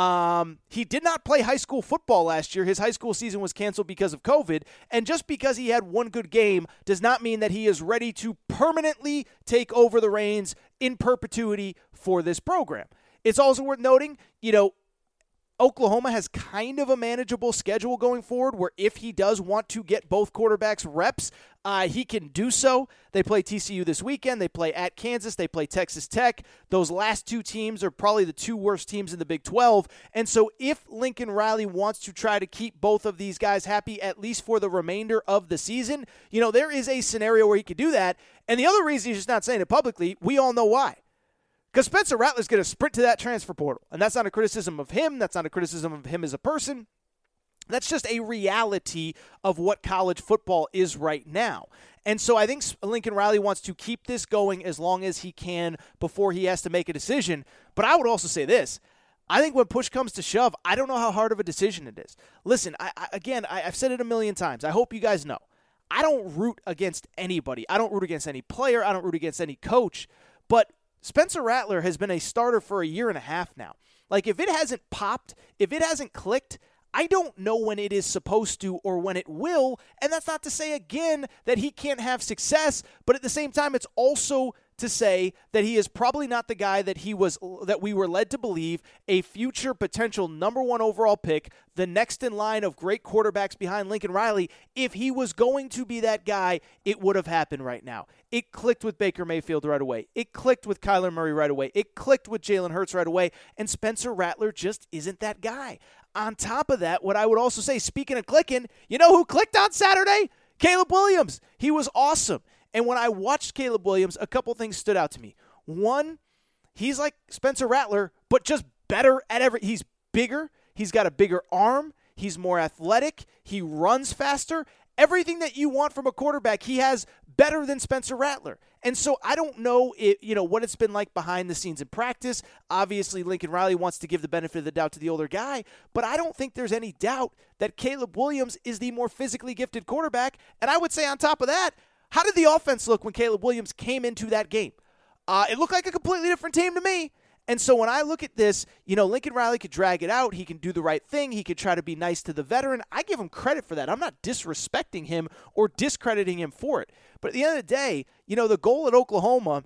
He did not play high school football last year. His high school season was canceled because of COVID. And just because he had one good game does not mean that he is ready to permanently take over the reins in perpetuity for this program. It's also worth noting, Oklahoma has kind of a manageable schedule going forward where if he does want to get both quarterbacks reps, he can do so. They play TCU this weekend. They play at Kansas. They play Texas Tech. Those last two teams are probably the two worst teams in the Big 12. And so if Lincoln Riley wants to try to keep both of these guys happy, at least for the remainder of the season, there is a scenario where he could do that. And the other reason he's just not saying it publicly, we all know why. Because Spencer Rattler's going to sprint to that transfer portal. And that's not a criticism of him. That's not a criticism of him as a person. That's just a reality of what college football is right now. And so I think Lincoln Riley wants to keep this going as long as he can before he has to make a decision. But I would also say this. I think when push comes to shove, I don't know how hard of a decision it is. Listen, I've said it a million times. I hope you guys know. I don't root against anybody. I don't root against any player. I don't root against any coach. But Spencer Rattler has been a starter for a year and a half now. Like, if it hasn't popped, if it hasn't clicked, I don't know when it is supposed to or when it will. And that's not to say, again, that he can't have success. But at the same time, it's also to say that he is probably not the guy that we were led to believe, a future potential number one overall pick, the next in line of great quarterbacks behind Lincoln Riley. If he was going to be that guy, it would have happened right now. It clicked with Baker Mayfield right away. It clicked with Kyler Murray right away. It clicked with Jalen Hurts right away. And Spencer Rattler just isn't that guy. On top of that, what I would also say, speaking of clicking, you know who clicked on Saturday? Caleb Williams. He was awesome. And when I watched Caleb Williams, a couple things stood out to me. One, he's like Spencer Rattler, but just better at he's bigger. He's got a bigger arm. He's more athletic. He runs faster. Everything that you want from a quarterback, he has better than Spencer Rattler. And so I don't know what it's been like behind the scenes in practice. Obviously, Lincoln Riley wants to give the benefit of the doubt to the older guy, but I don't think there's any doubt that Caleb Williams is the more physically gifted quarterback. And I would say on top of that, how did the offense look when Caleb Williams came into that game? It looked like a completely different team to me. And so when I look at this, Lincoln Riley could drag it out. He can do the right thing. He could try to be nice to the veteran. I give him credit for that. I'm not disrespecting him or discrediting him for it. But at the end of the day, the goal at Oklahoma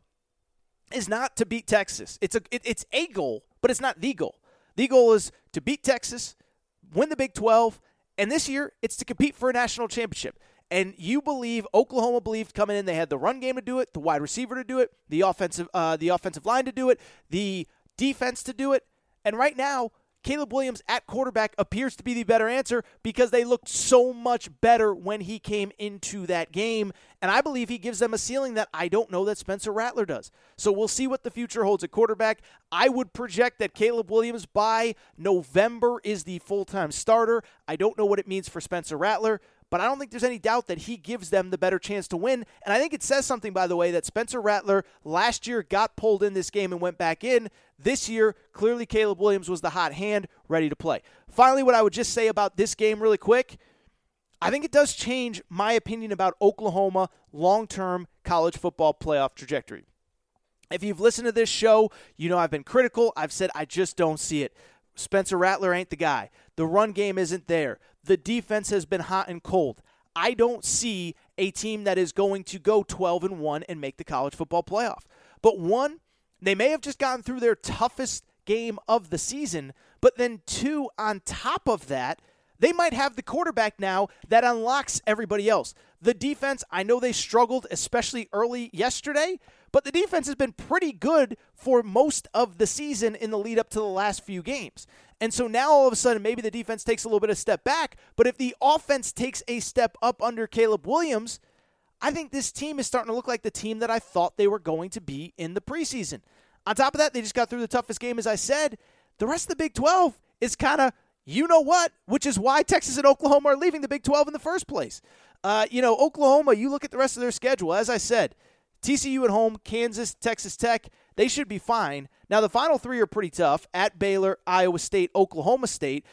is not to beat Texas. It's a goal, but it's not the goal. The goal is to beat Texas, win the Big 12, and this year it's to compete for a national championship. And Oklahoma believed coming in they had the run game to do it, the wide receiver to do it, the offensive line to do it, the defense to do it. And right now, Caleb Williams at quarterback appears to be the better answer because they looked so much better when he came into that game. And I believe he gives them a ceiling that I don't know that Spencer Rattler does. So we'll see what the future holds at quarterback. I would project that Caleb Williams by November is the full-time starter. I don't know what it means for Spencer Rattler, but I don't think there's any doubt that he gives them the better chance to win. And I think it says something, by the way, that Spencer Rattler last year got pulled in this game and went back in. This year, clearly Caleb Williams was the hot hand, ready to play. Finally, what I would just say about this game really quick, I think it does change my opinion about Oklahoma long-term college football playoff trajectory. If you've listened to this show, I've been critical. I've said I just don't see it. Spencer Rattler ain't the guy. The run game isn't there. The defense has been hot and cold. I don't see a team that is going to go 12-1 and make the college football playoff. But one, they may have just gotten through their toughest game of the season, but then two, on top of that, they might have the quarterback now that unlocks everybody else. The defense, I know they struggled, especially early yesterday, but the defense has been pretty good for most of the season in the lead up to the last few games. And so now all of a sudden maybe the defense takes a little bit of step back, but if the offense takes a step up under Caleb Williams, I think this team is starting to look like the team that I thought they were going to be in the preseason. On top of that, they just got through the toughest game, as I said. The rest of the Big 12 is kind of you-know-what, which is why Texas and Oklahoma are leaving the Big 12 in the first place. Oklahoma, you look at the rest of their schedule, as I said, TCU at home, Kansas, Texas Tech, they should be fine. Now, the final three are pretty tough, at Baylor, Iowa State, Oklahoma State.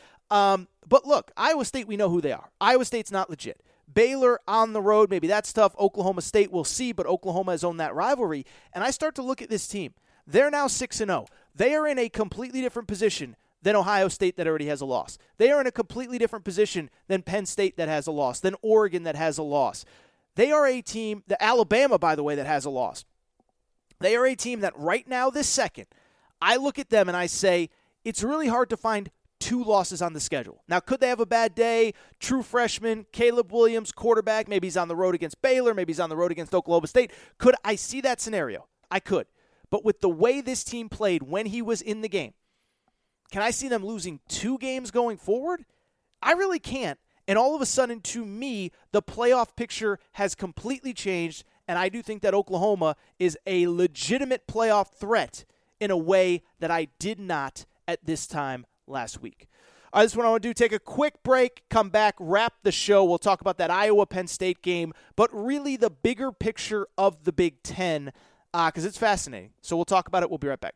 But look, Iowa State, we know who they are. Iowa State's not legit. Baylor on the road, maybe that's tough. Oklahoma State, we'll see, but Oklahoma has owned that rivalry. And I start to look at this team. They're now 6-0. They are in a completely different position than Ohio State that already has a loss. They are in a completely different position than Penn State that has a loss, than Oregon that has a loss. They are a team, the Alabama, by the way, that has a loss. They are a team that right now, this second, I look at them and I say, it's really hard to find 2 losses on the schedule. Now, could they have a bad day? True freshman, Caleb Williams, quarterback. Maybe he's on the road against Baylor. Maybe he's on the road against Oklahoma State. Could I see that scenario? I could. But with the way this team played when he was in the game, can I see them losing 2 games going forward? I really can't. And all of a sudden, to me, the playoff picture has completely changed, and I do think that Oklahoma is a legitimate playoff threat in a way that I did not at this time last week. All right, this is what I want to do. Take a quick break, come back, wrap the show. We'll talk about that Iowa-Penn State game, but really the bigger picture of the Big Ten, because it's fascinating. So we'll talk about it. We'll be right back.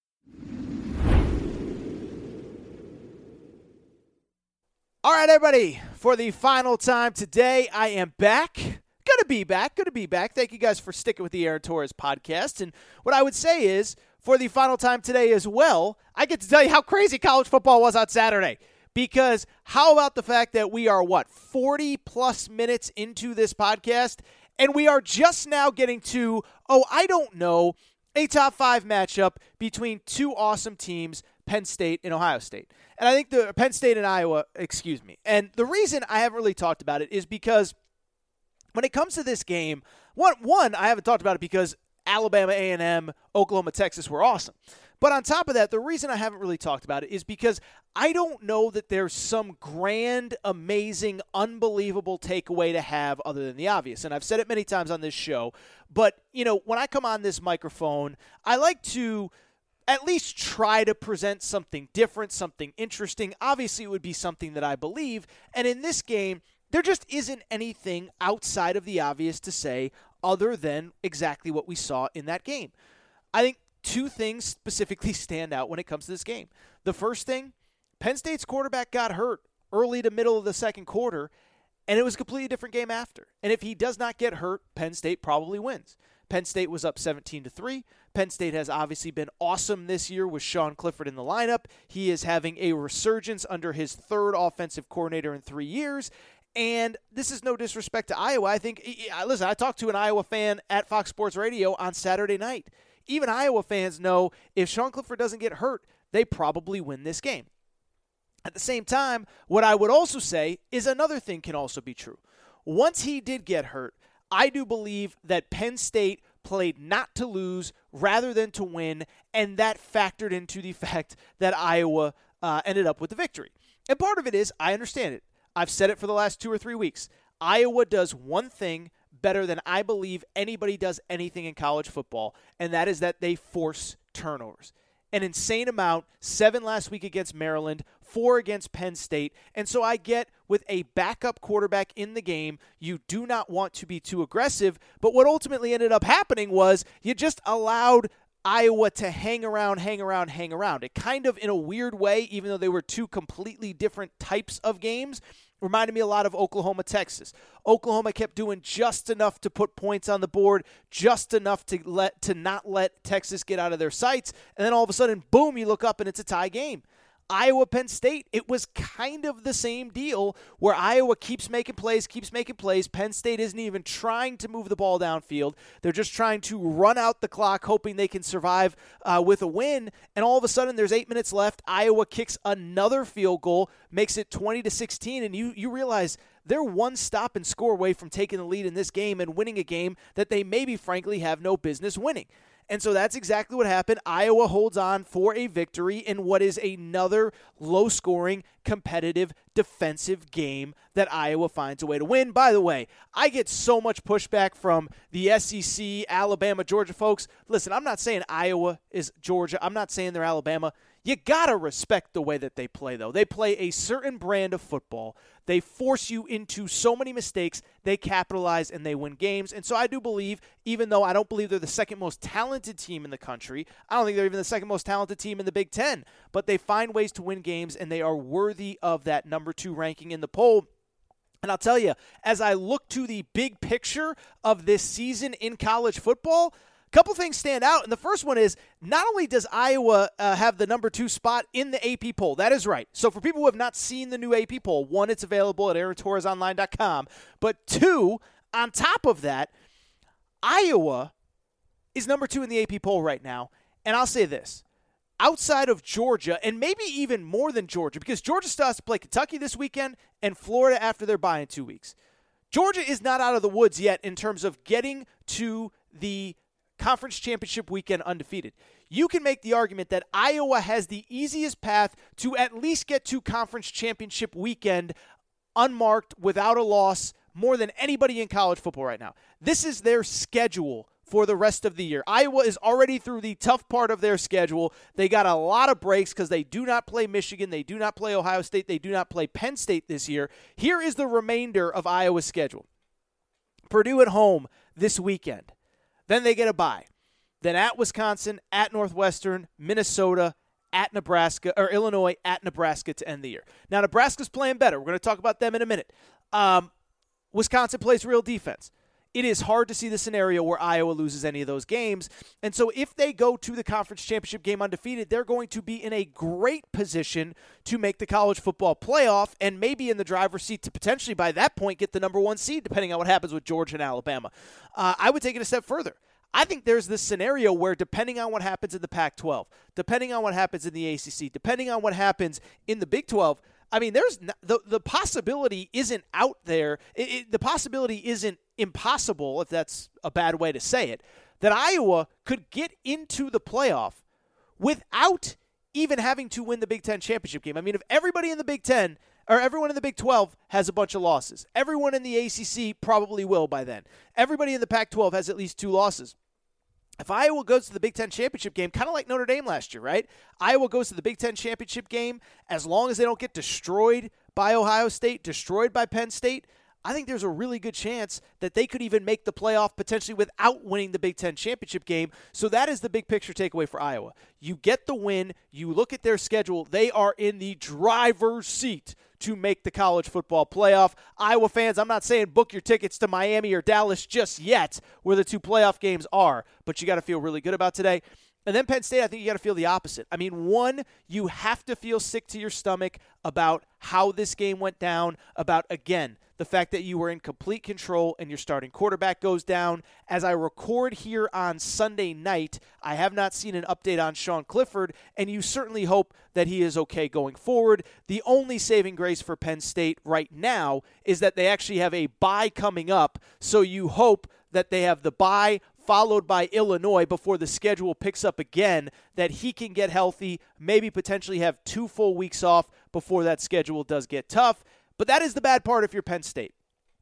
All right, everybody, for the final time today, I am back. Good to be back. Thank you guys for sticking with the Aaron Torres podcast. And what I would say is, for the final time today as well, I get to tell you how crazy college football was on Saturday. Because how about the fact that we are, 40-plus minutes into this podcast, and we are just now getting to, a top 5 matchup between 2 awesome teams, Penn State and Ohio State. And I think the Penn State and Iowa, And the reason I haven't really talked about it is because when it comes to this game, one, I haven't talked about it because Alabama, A&M, Oklahoma, Texas were awesome. But on top of that, the reason I haven't really talked about it is because I don't know that there's some grand, amazing, unbelievable takeaway to have other than the obvious. And I've said it many times on this show. But, when I come on this microphone, I like to at least try to present something different, something interesting. Obviously, it would be something that I believe. And in this game, there just isn't anything outside of the obvious to say other than exactly what we saw in that game. I think 2 things specifically stand out when it comes to this game. The first thing, Penn State's quarterback got hurt early to middle of the second quarter, and it was a completely different game after. And if he does not get hurt, Penn State probably wins. Penn State was up 17-3. Penn State has obviously been awesome this year with Sean Clifford in the lineup. He is having a resurgence under his 3rd offensive coordinator in 3 years. And this is no disrespect to Iowa. I think, listen, I talked to an Iowa fan at Fox Sports Radio on Saturday night. Even Iowa fans know if Sean Clifford doesn't get hurt, they probably win this game. At the same time, what I would also say is another thing can also be true. Once he did get hurt, I do believe that Penn State played not to lose rather than to win, and that factored into the fact that Iowa ended up with the victory. And part of it is, I understand it. I've said it for the last 2 or 3 weeks. Iowa does one thing better than I believe anybody does anything in college football, and that is that they force turnovers. An insane amount, 7 last week against Maryland, 4 against Penn State. And so I get with a backup quarterback in the game, you do not want to be too aggressive. But what ultimately ended up happening was you just allowed Iowa to hang around. It kind of, in a weird way, even though they were 2 completely different types of games, reminded me a lot of Oklahoma, Texas. Oklahoma kept doing just enough to put points on the board, just enough to not let Texas get out of their sights, and then all of a sudden, boom, you look up and it's a tie game. Iowa, Penn State, it was kind of the same deal where Iowa keeps making plays. Penn State isn't even trying to move the ball downfield. They're just trying to run out the clock, hoping they can survive with a win. And all of a sudden, there's 8 minutes left. Iowa kicks another field goal, makes it 20-16, and you realize they're one stop and score away from taking the lead in this game and winning a game that they maybe, frankly, have no business winning. And so that's exactly what happened. Iowa holds on for a victory in what is another low-scoring, competitive, defensive game that Iowa finds a way to win. By the way, I get so much pushback from the SEC, Alabama, Georgia folks. Listen, I'm not saying Iowa is Georgia. I'm not saying they're Alabama. You got to respect the way that they play, though. They play a certain brand of football. They force you into so many mistakes. They capitalize and they win games. And so I do believe, even though I don't believe they're the second most talented team in the country, I don't think they're even the second most talented team in the Big Ten, but they find ways to win games, and they are worthy of that number 2 ranking in the poll. And I'll tell you, as I look to the big picture of this season in college football, a couple things stand out, and the first one is not only does Iowa have the number 2 spot in the AP poll, that is right. So for people who have not seen the new AP poll, 1, it's available at AaronTorresOnline.com, but 2, on top of that, Iowa is number 2 in the AP poll right now, and I'll say this. outside of Georgia, and maybe even more than Georgia, because Georgia still has to play Kentucky this weekend and Florida after their bye in 2 weeks. Georgia is not out of the woods yet in terms of getting to the conference championship weekend undefeated. You can make the argument that Iowa has the easiest path to at least get to conference championship weekend unmarked, without a loss, more than anybody in college football right now. This is their schedule for the rest of the year. Iowa is already through the tough part of their schedule. They got a lot of breaks because they do not play Michigan, they do not play Ohio State, they do not play Penn State this year. Here is the remainder of Iowa's schedule. Purdue at home this weekend. Then they get a bye. Then at Wisconsin, at Northwestern, Minnesota, at Nebraska, or Illinois, at Nebraska to end the year. Now, Nebraska's playing better. We're going to talk about them in a minute. Wisconsin plays real defense. It is hard to see the scenario where Iowa loses any of those games. And so if they go to the conference championship game undefeated, they're going to be in a great position to make the college football playoff and maybe in the driver's seat to potentially by that point get the number 1 seed, depending on what happens with Georgia and Alabama. I would take it a step further. I think there's this scenario where depending on what happens in the Pac-12, depending on what happens in the ACC, depending on what happens in the Big 12, I mean, there's the possibility isn't out there. The possibility isn't impossible, if that's a bad way to say it, that Iowa could get into the playoff without even having to win the Big Ten championship game. I mean, if everybody in the Big Ten or everyone in the Big 12 has a bunch of losses, everyone in the ACC probably will by then. Everybody in the Pac-12 has at least 2 losses. If Iowa goes to the Big Ten championship game, kind of like Notre Dame last year, right? Iowa goes to the Big Ten championship game, as long as they don't get destroyed by Ohio State, destroyed by Penn State, I think there's a really good chance that they could even make the playoff potentially without winning the Big Ten championship game. So that is the big picture takeaway for Iowa. You get the win. You look at their schedule. They are in the driver's seat to make the college football playoff. Iowa fans, I'm not saying book your tickets to Miami or Dallas just yet, where the 2 playoff games are, but you got to feel really good about today. And then Penn State, I think you got to feel the opposite. I mean, one, you have to feel sick to your stomach about how this game went down, about, again, the fact that you were in complete control and your starting quarterback goes down. As I record here on Sunday night, I have not seen an update on Sean Clifford, and you certainly hope that he is okay going forward. The only saving grace for Penn State right now is that they actually have a bye coming up, so you hope that they have the bye followed by Illinois before the schedule picks up again, that he can get healthy, maybe potentially have 2 full weeks off before that schedule does get tough. But that is the bad part if you're Penn State.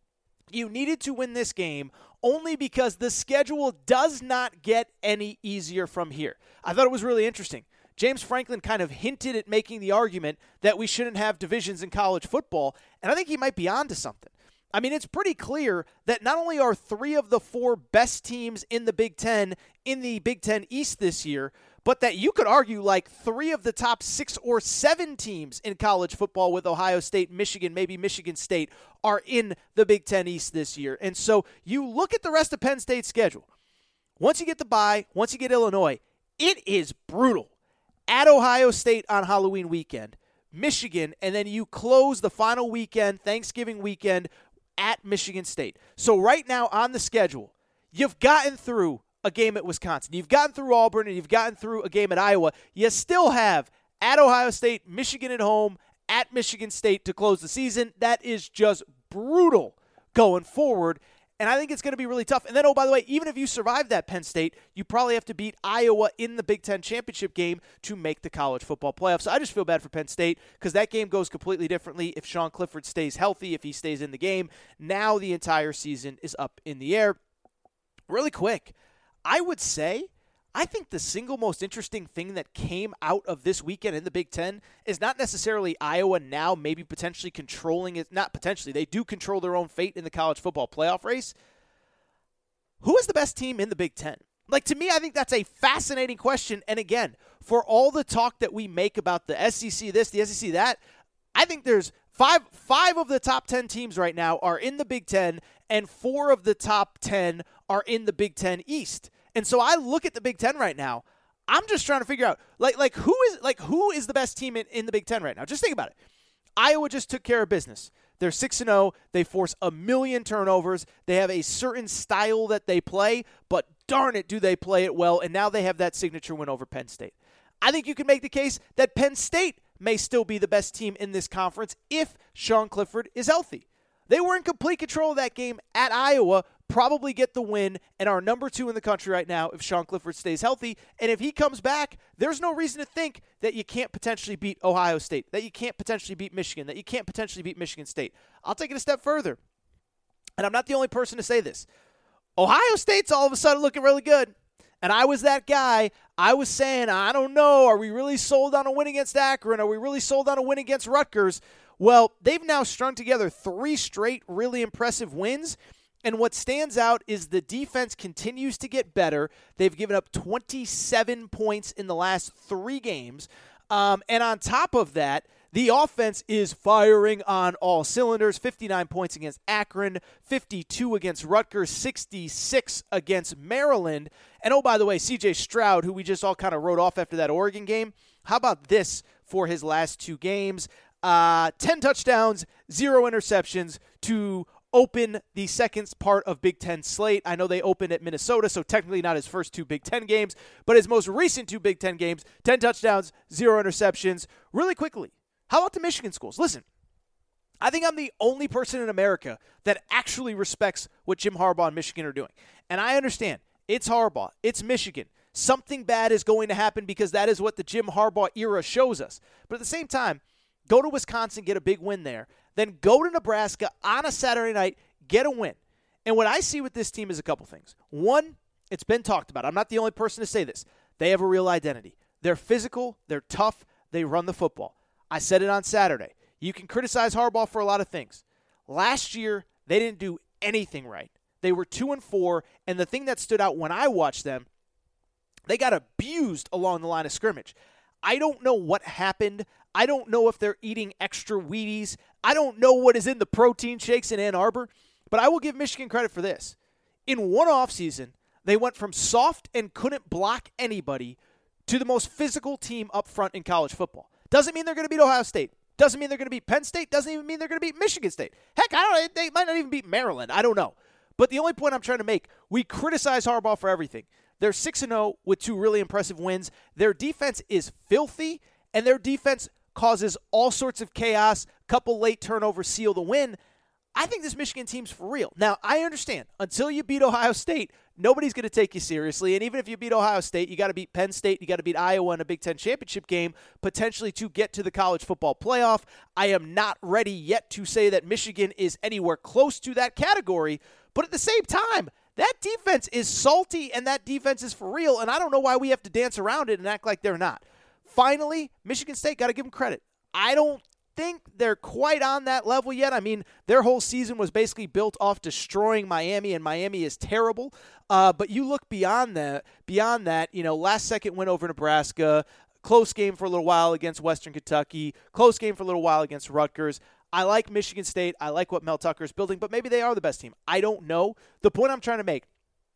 You needed to win this game only because the schedule does not get any easier from here. I thought it was really interesting. James Franklin kind of hinted at making the argument that we shouldn't have divisions in college football, and I think he might be onto something. I mean, it's pretty clear that not only are 3 of the 4 best teams in the Big Ten in the Big Ten East this year, but that you could argue like 3 of the top 6 or 7 teams in college football with Ohio State, Michigan, maybe Michigan State, are in the Big Ten East this year. And so you look at the rest of Penn State's schedule. Once you get the bye, once you get Illinois, it is brutal. At Ohio State on Halloween weekend, Michigan, and then you close the final weekend, Thanksgiving weekend, at Michigan State. So right now on the schedule, you've gotten through a game at Wisconsin. You've gotten through Auburn, and you've gotten through a game at Iowa. You still have at Ohio State, Michigan at home, at Michigan State to close the season. That is just brutal going forward, and I think it's going to be really tough. And then, oh, by the way, even if you survive that Penn State, you probably have to beat Iowa in the Big Ten championship game to make the college football playoff. So I just feel bad for Penn State because that game goes completely differently if Sean Clifford stays healthy, if he stays in the game. Now the entire season is up in the air. Really quick, I would say I think the single most interesting thing that came out of this weekend in the Big Ten is not necessarily Iowa now maybe potentially controlling it. Not potentially. They do control their own fate in the college football playoff race. Who is the best team in the Big Ten? Like, to me, I think that's a fascinating question. And again, for all the talk that we make about the SEC this, the SEC that, I think there's five of the top 10 teams right now are in the Big Ten, and 4 of the top 10 are in the Big Ten East. And so I look at the Big Ten right now. I'm just trying to figure out who is the best team in the Big Ten right now. Just think about it. Iowa just took care of business. They're 6-0. They force 1 million turnovers. They have a certain style that they play, but darn it, do they play it well. And now they have that signature win over Penn State. I think you can make the case that Penn State may still be the best team in this conference if Sean Clifford is healthy. They were in complete control of that game at Iowa, probably get the win, and are number 2 in the country right now if Sean Clifford stays healthy. And if he comes back, there's no reason to think that you can't potentially beat Ohio State, that you can't potentially beat Michigan, that you can't potentially beat Michigan State. I'll take it a step further, and I'm not the only person to say this. Ohio State's all of a sudden looking really good. And I was that guy. I was saying, I don't know, are we really sold on a win against Akron? Are we really sold on a win against Rutgers? Well, they've now strung together 3 straight really impressive wins. And what stands out is the defense continues to get better. They've given up 27 points in the last 3 games. And on top of that, the offense is firing on all cylinders. 59 points against Akron, 52 against Rutgers, 66 against Maryland. And oh, by the way, C.J. Stroud, who we just all kind of wrote off after that Oregon game, how about this for his last 2 games? 10 touchdowns, 0 interceptions to open the second part of Big Ten slate. I know they opened at Minnesota, so technically not his first 2 Big Ten games, but his most recent 2 Big Ten games, 10 touchdowns, 0 interceptions. Really quickly, how about the Michigan schools? Listen, I think I'm the only person in America that actually respects what Jim Harbaugh and Michigan are doing. And I understand, it's Harbaugh, it's Michigan. Something bad is going to happen because that is what the Jim Harbaugh era shows us. But at the same time, go to Wisconsin, get a big win there. Then go to Nebraska on a Saturday night, get a win. And what I see with this team is a couple things. One, it's been talked about. I'm not the only person to say this. They have a real identity. They're physical. They're tough. They run the football. I said it on Saturday. You can criticize Harbaugh for a lot of things. Last year, they didn't do anything right. They were 2-4, and the thing that stood out when I watched them, they got abused along the line of scrimmage. I don't know what happened. I don't know if they're eating extra Wheaties. I don't know what is in the protein shakes in Ann Arbor, but I will give Michigan credit for this. In one offseason, they went from soft and couldn't block anybody to the most physical team up front in college football. Doesn't mean they're going to beat Ohio State. Doesn't mean they're going to beat Penn State. Doesn't even mean they're going to beat Michigan State. Heck, they might not even beat Maryland. I don't know. But the only point I'm trying to make, we criticize Harbaugh for everything. They're 6-0 with 2 really impressive wins. Their defense is filthy, and their defense causes all sorts of chaos. Couple late turnovers seal the win. I think this Michigan team's for real. Now, I understand, until you beat Ohio State, nobody's going to take you seriously. And even if you beat Ohio State, you got to beat Penn State, you got to beat Iowa in a Big Ten championship game, potentially to get to the college football playoff. I am not ready yet to say that Michigan is anywhere close to that category. But at the same time, that defense is salty and that defense is for real. And I don't know why we have to dance around it and act like they're not. Finally, Michigan State, got to give them credit. I don't think they're quite on that level yet. I mean, their whole season was basically built off destroying Miami, and Miami is terrible. But you look beyond that, last second win over Nebraska, close game for a little while against Western Kentucky, close game for a little while against Rutgers. I like Michigan State. I like what Mel Tucker is building, but maybe they are the best team. I don't know. The point I'm trying to make,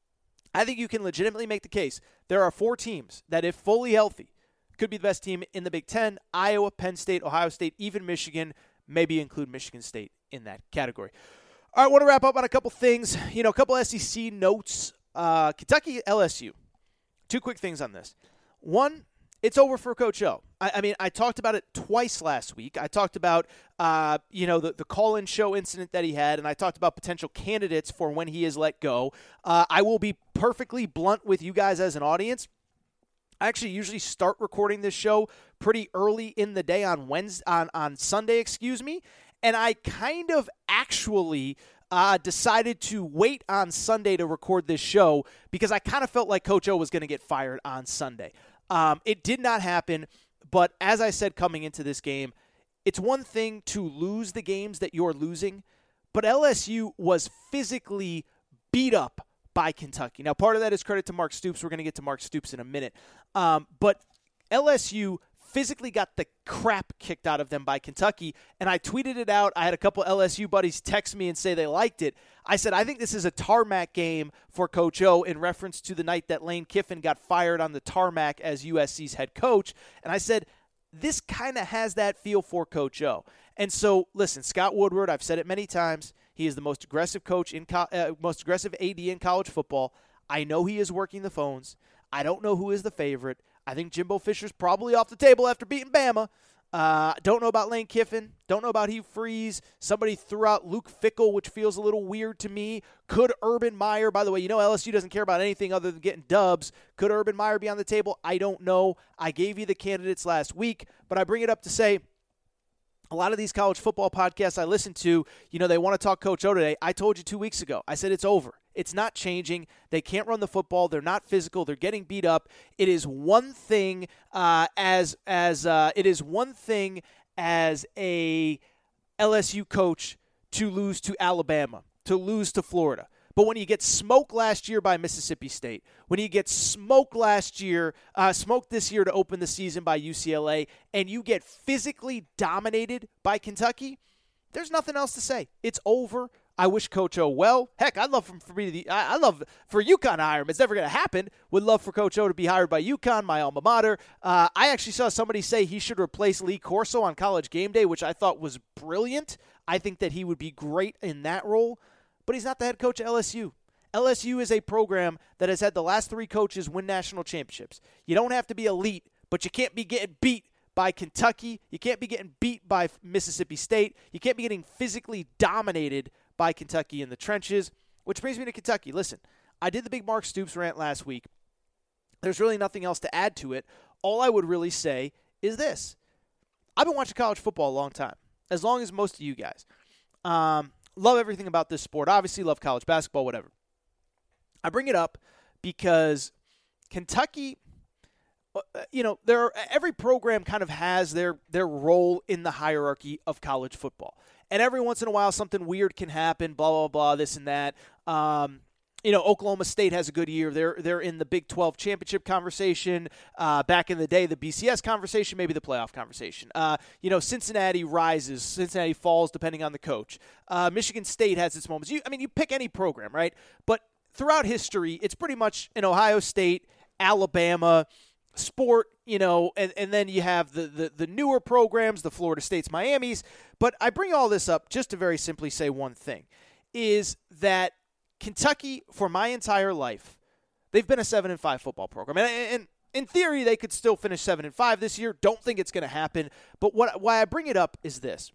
I think you can legitimately make the case. There are 4 teams that, if fully healthy, could be the best team in the Big Ten: Iowa, Penn State, Ohio State, even Michigan. Maybe include Michigan State in that category. All right, I want to wrap up on a couple things. A couple SEC notes. Kentucky, LSU. 2 quick things on this. One, it's over for Coach O. I mean, I talked about it twice last week. I talked about, the call-in show incident that he had, and I talked about potential candidates for when he is let go. I will be perfectly blunt with you guys as an audience. I actually usually start recording this show pretty early in the day on Sunday, and I kind of actually decided to wait on Sunday to record this show because I kind of felt like Coach O was going to get fired on Sunday. It did not happen, but as I said coming into this game, it's one thing to lose the games that you're losing, but LSU was physically beat up by Kentucky. Now, part of that is credit to Mark Stoops. We're going to get to Mark Stoops in a minute. But LSU physically got the crap kicked out of them by Kentucky, and I tweeted it out. I had a couple LSU buddies text me and say they liked it. I said, I think this is a tarmac game for Coach O in reference to the night that Lane Kiffin got fired on the tarmac as USC's head coach. And I said, this kind of has that feel for Coach O. And so, listen, Scott Woodward, I've said it many times, he is the most aggressive coach most aggressive AD in college football. I know he is working the phones. I don't know who is the favorite. I think Jimbo Fisher's probably off the table after beating Bama. Don't know about Lane Kiffin. Don't know about Hugh Freeze. Somebody threw out Luke Fickell, which feels a little weird to me. Could Urban Meyer, by the way, LSU doesn't care about anything other than getting dubs. Could Urban Meyer be on the table? I don't know. I gave you the candidates last week, but I bring it up to say a lot of these college football podcasts I listen to, they want to talk Coach O today. I told you 2 weeks ago. I said it's over. It's not changing. They can't run the football. They're not physical. They're getting beat up. It is one thing as a LSU coach to lose to Alabama, to lose to Florida. But when you get smoked last year by Mississippi State, when you get smoked this year to open the season by UCLA, and you get physically dominated by Kentucky, there's nothing else to say. It's over. I wish Coach O well. Heck, I'd love for UConn to hire him. It's never going to happen. Would love for Coach O to be hired by UConn, my alma mater. I actually saw somebody say he should replace Lee Corso on College Game Day, which I thought was brilliant. I think that he would be great in that role. But he's not the head coach at LSU. LSU is a program that has had the last 3 coaches win national championships. You don't have to be elite, but you can't be getting beat by Kentucky. You can't be getting beat by Mississippi State. You can't be getting physically dominated by Kentucky in the trenches, which brings me to Kentucky. Listen, I did the big Mark Stoops rant last week. There's really nothing else to add to it. All I would really say is this. I've been watching college football a long time, as long as most of you guys. Love everything about this sport. Obviously, love college basketball, whatever. I bring it up because Kentucky, every program kind of has their role in the hierarchy of college football. And every once in a while, something weird can happen, blah, blah, blah, this and that. Oklahoma State has a good year. They're in the Big 12 championship conversation. Back in the day, the BCS conversation, maybe the playoff conversation. Cincinnati rises. Cincinnati falls depending on the coach. Michigan State has its moments. You pick any program, right? But throughout history, it's pretty much an Ohio State, Alabama sport, and then you have the newer programs, the Florida States, Miamis. But I bring all this up just to very simply say one thing, is that Kentucky, for my entire life, they've been a 7-5 football program. And in theory, they could still finish 7-5 this year. Don't think it's going to happen. But why I bring it up is this.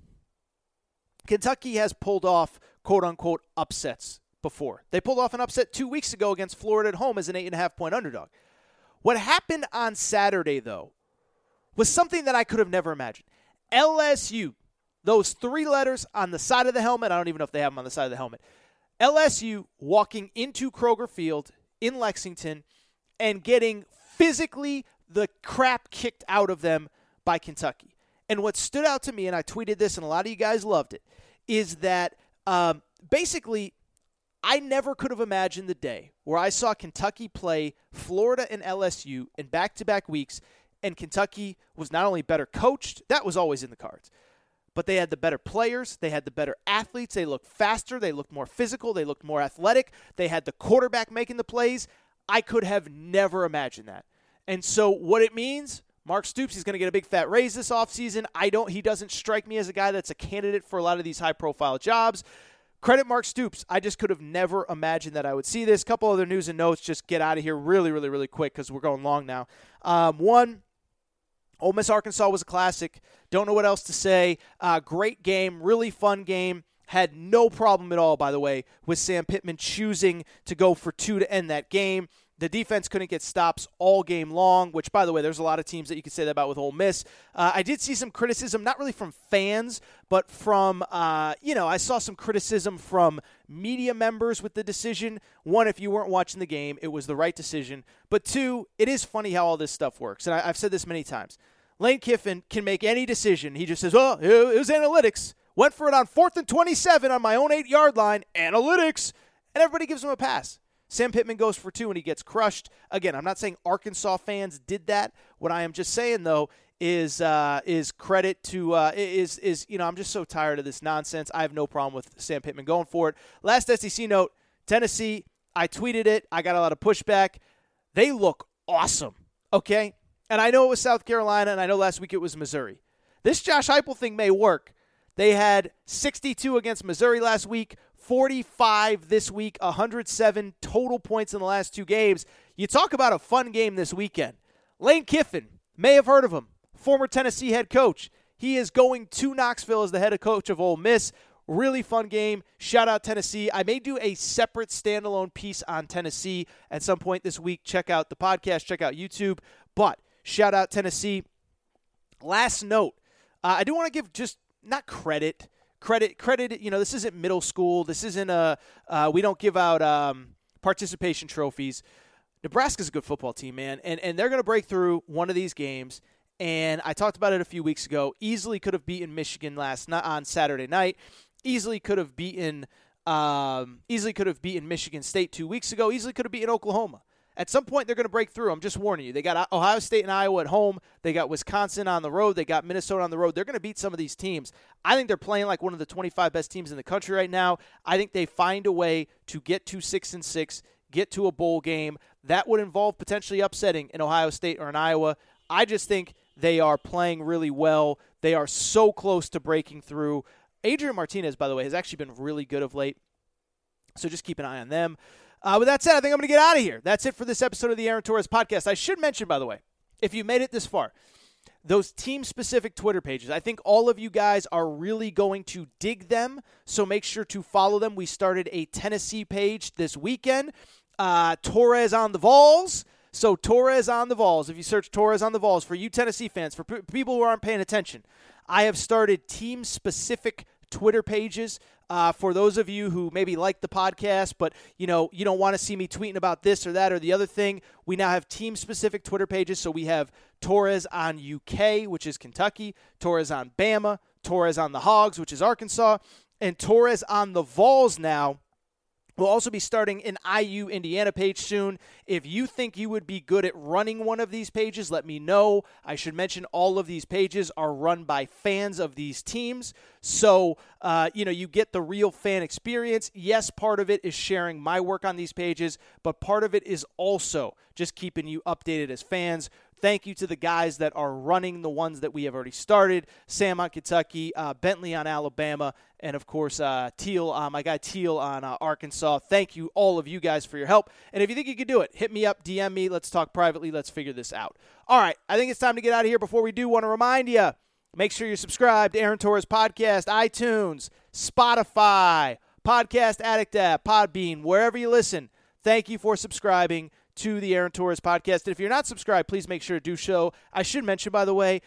Kentucky has pulled off, quote-unquote, upsets before. They pulled off an upset 2 weeks ago against Florida at home as an 8.5-point underdog. What happened on Saturday, though, was something that I could have never imagined. LSU, those 3 letters on the side of the helmet, I don't even know if they have them on the side of the helmet, LSU walking into Kroger Field in Lexington and getting physically the crap kicked out of them by Kentucky. And what stood out to me, and I tweeted this and a lot of you guys loved it, is that basically I never could have imagined the day where I saw Kentucky play Florida and LSU in back-to-back weeks, and Kentucky was not only better coached, that was always in the cards, but they had the better players, they had the better athletes, they looked faster, they looked more physical, they looked more athletic, they had the quarterback making the plays. I could have never imagined that. And so what it means, Mark Stoops, he's going to get a big fat raise this offseason. He doesn't strike me as a guy that's a candidate for a lot of these high-profile jobs. Credit Mark Stoops. I just could have never imagined that I would see this. Couple other news and notes, just get out of here really, really, really quick because we're going long now. One, Ole Miss Arkansas was a classic. Don't know what else to say. Great game, really fun game. Had no problem at all, by the way, with Sam Pittman choosing to go for 2 to end that game. The defense couldn't get stops all game long, which, by the way, there's a lot of teams that you could say that about with Ole Miss. I did see some criticism, not really from fans, but from, I saw some criticism from media members with the decision. One, if you weren't watching the game, it was the right decision. But 2, it is funny how all this stuff works. And I've said this many times. Lane Kiffin can make any decision. He just says, well, it was analytics. Went for it on 4th and 27 on my own 8-yard line. Analytics. And everybody gives him a pass. Sam Pittman goes for 2 and he gets crushed. Again, I'm not saying Arkansas fans did that. What I am just saying, though, is credit to I'm just so tired of this nonsense. I have no problem with Sam Pittman going for it. Last SEC note, Tennessee, I tweeted it. I got a lot of pushback. They look awesome, okay? And I know it was South Carolina, and I know last week it was Missouri. This Josh Heupel thing may work. They had 62 against Missouri last week, 45 this week, 107 total points in the last 2 games. You talk about a fun game this weekend. Lane Kiffin, may have heard of him, former Tennessee head coach. He is going to Knoxville as the head coach of Ole Miss. Really fun game. Shout out Tennessee. I may do a separate standalone piece on Tennessee at some point this week. Check out the podcast. Check out YouTube. But shout out Tennessee. Last note, I do want to give just not credit. This isn't middle school. This isn't we don't give out participation trophies. Nebraska's a good football team, man, and they're going to break through one of these games. And I talked about it a few weeks ago. Easily could have beaten Michigan on Saturday night. Easily could have beaten Michigan State 2 weeks ago. Easily could have beaten Oklahoma. At some point, they're going to break through. I'm just warning you. They got Ohio State and Iowa at home. They got Wisconsin on the road. They got Minnesota on the road. They're going to beat some of these teams. I think they're playing like one of the 25 best teams in the country right now. I think they find a way to get to 6-6, get to a bowl game. That would involve potentially upsetting an Ohio State or an Iowa. I just think they are playing really well. They are so close to breaking through. Adrian Martinez, by the way, has actually been really good of late, so just keep an eye on them. With that said, I think I'm going to get out of here. That's it for this episode of the Aaron Torres Podcast. I should mention, by the way, if you made it this far, those team-specific Twitter pages, I think all of you guys are really going to dig them, so make sure to follow them. We started a Tennessee page this weekend, Torres on the Vols. So Torres on the Vols, if you search Torres on the Vols, for you Tennessee fans, for people who aren't paying attention, I have started team-specific Twitter pages for those of you who maybe like the podcast, but you don't want to see me tweeting about this or that or the other thing. We now have team-specific Twitter pages. So we have Torres on UK, which is Kentucky, Torres on Bama, Torres on the Hogs, which is Arkansas, and Torres on the Vols now. We'll also be starting an IU Indiana page soon. If you think you would be good at running one of these pages, let me know. I should mention all of these pages are run by fans of these teams. So, you get the real fan experience. Yes, part of it is sharing my work on these pages, but part of it is also just keeping you updated as fans. Thank you to the guys that are running the ones that we have already started. Sam on Kentucky, Bentley on Alabama, and, of course, Teal, my guy Teal on Arkansas. Thank you, all of you guys, for your help. And if you think you can do it, hit me up, DM me. Let's talk privately. Let's figure this out. All right, I think it's time to get out of here. Before we do, want to remind you, make sure you're subscribed to Aaron Torres Podcast, iTunes, Spotify, Podcast Addict app, Podbean, wherever you listen. Thank you for subscribing to the Aaron Torres Podcast. And if you're not subscribed, please make sure to do so. I should mention, by the way,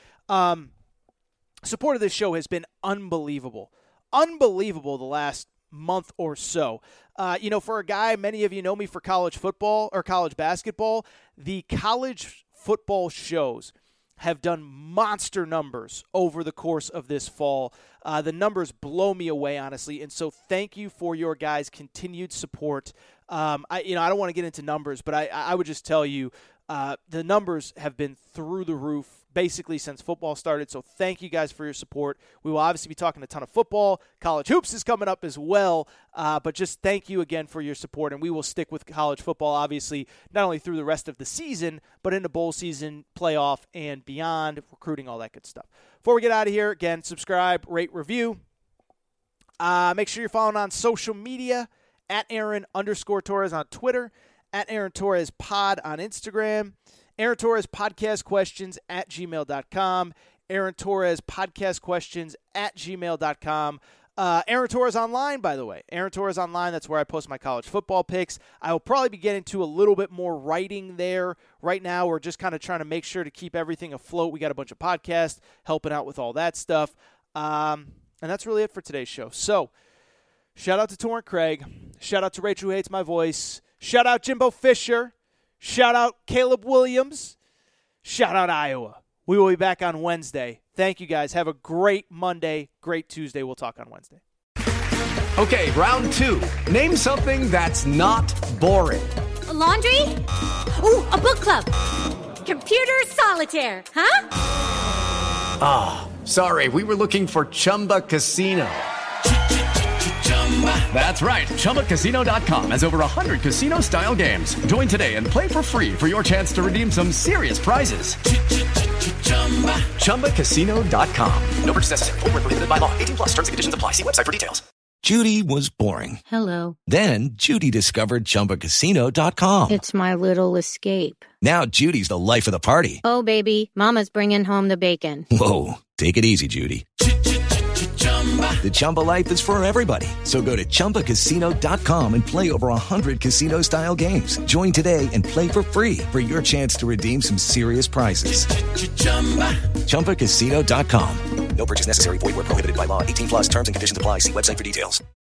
support of this show has been unbelievable. Unbelievable the last month or so. For a guy, many of you know me for college football or college basketball. The college football shows have done monster numbers over the course of this fall. The numbers blow me away, honestly. And so thank you for your guys' continued support. I don't want to get into numbers, but I would just tell you the numbers have been through the roof basically since football started. So thank you guys for your support. We will obviously be talking a ton of football. College hoops is coming up as well. But just thank you again for your support. And we will stick with college football, obviously, not only through the rest of the season, but into bowl season, playoff, and beyond, recruiting, all that good stuff. Before we get out of here, again, subscribe, rate, review. Make sure you're following on social media at Aaron_Torres on Twitter, at Aaron Torres Pod on Instagram, Aaron Torres Podcast Questions at gmail.com, Aaron Torres Podcast Questions at gmail.com. Aaron Torres Online, by the way. Aaron Torres Online, that's where I post my college football picks. I will probably be getting to a little bit more writing there. Right now, we're just kind of trying to make sure to keep everything afloat. We got a bunch of podcasts helping out with all that stuff. And that's really it for today's show. So, shout out to Torrent Craig. Shout out to Rachel who hates my voice. Shout out Jimbo Fisher. Shout out Caleb Williams. Shout out Iowa. We will be back on Wednesday. Thank you, guys. Have a great Monday, great Tuesday. We'll talk on Wednesday. Okay, round two. Name something that's not boring. A laundry? Ooh, a book club. Computer solitaire, huh? Ah, sorry. We were looking for Chumba Casino. That's right. ChumbaCasino.com has over 100 casino-style games. Join today and play for free for your chance to redeem some serious prizes. ChumbaCasino.com. No purchase necessary. Void where prohibited by law. 18+ terms and conditions apply. See website for details. Judy was boring. Hello. Then Judy discovered ChumbaCasino.com. It's my little escape. Now Judy's the life of the party. Oh, baby, mama's bringing home the bacon. Whoa, take it easy, Judy. The Chumba life is for everybody. So go to ChumbaCasino.com and play over 100 casino-style games. Join today and play for free for your chance to redeem some serious prizes. ChumbaCasino.com. No purchase necessary. Void where prohibited by law. 18+ terms and conditions apply. See website for details.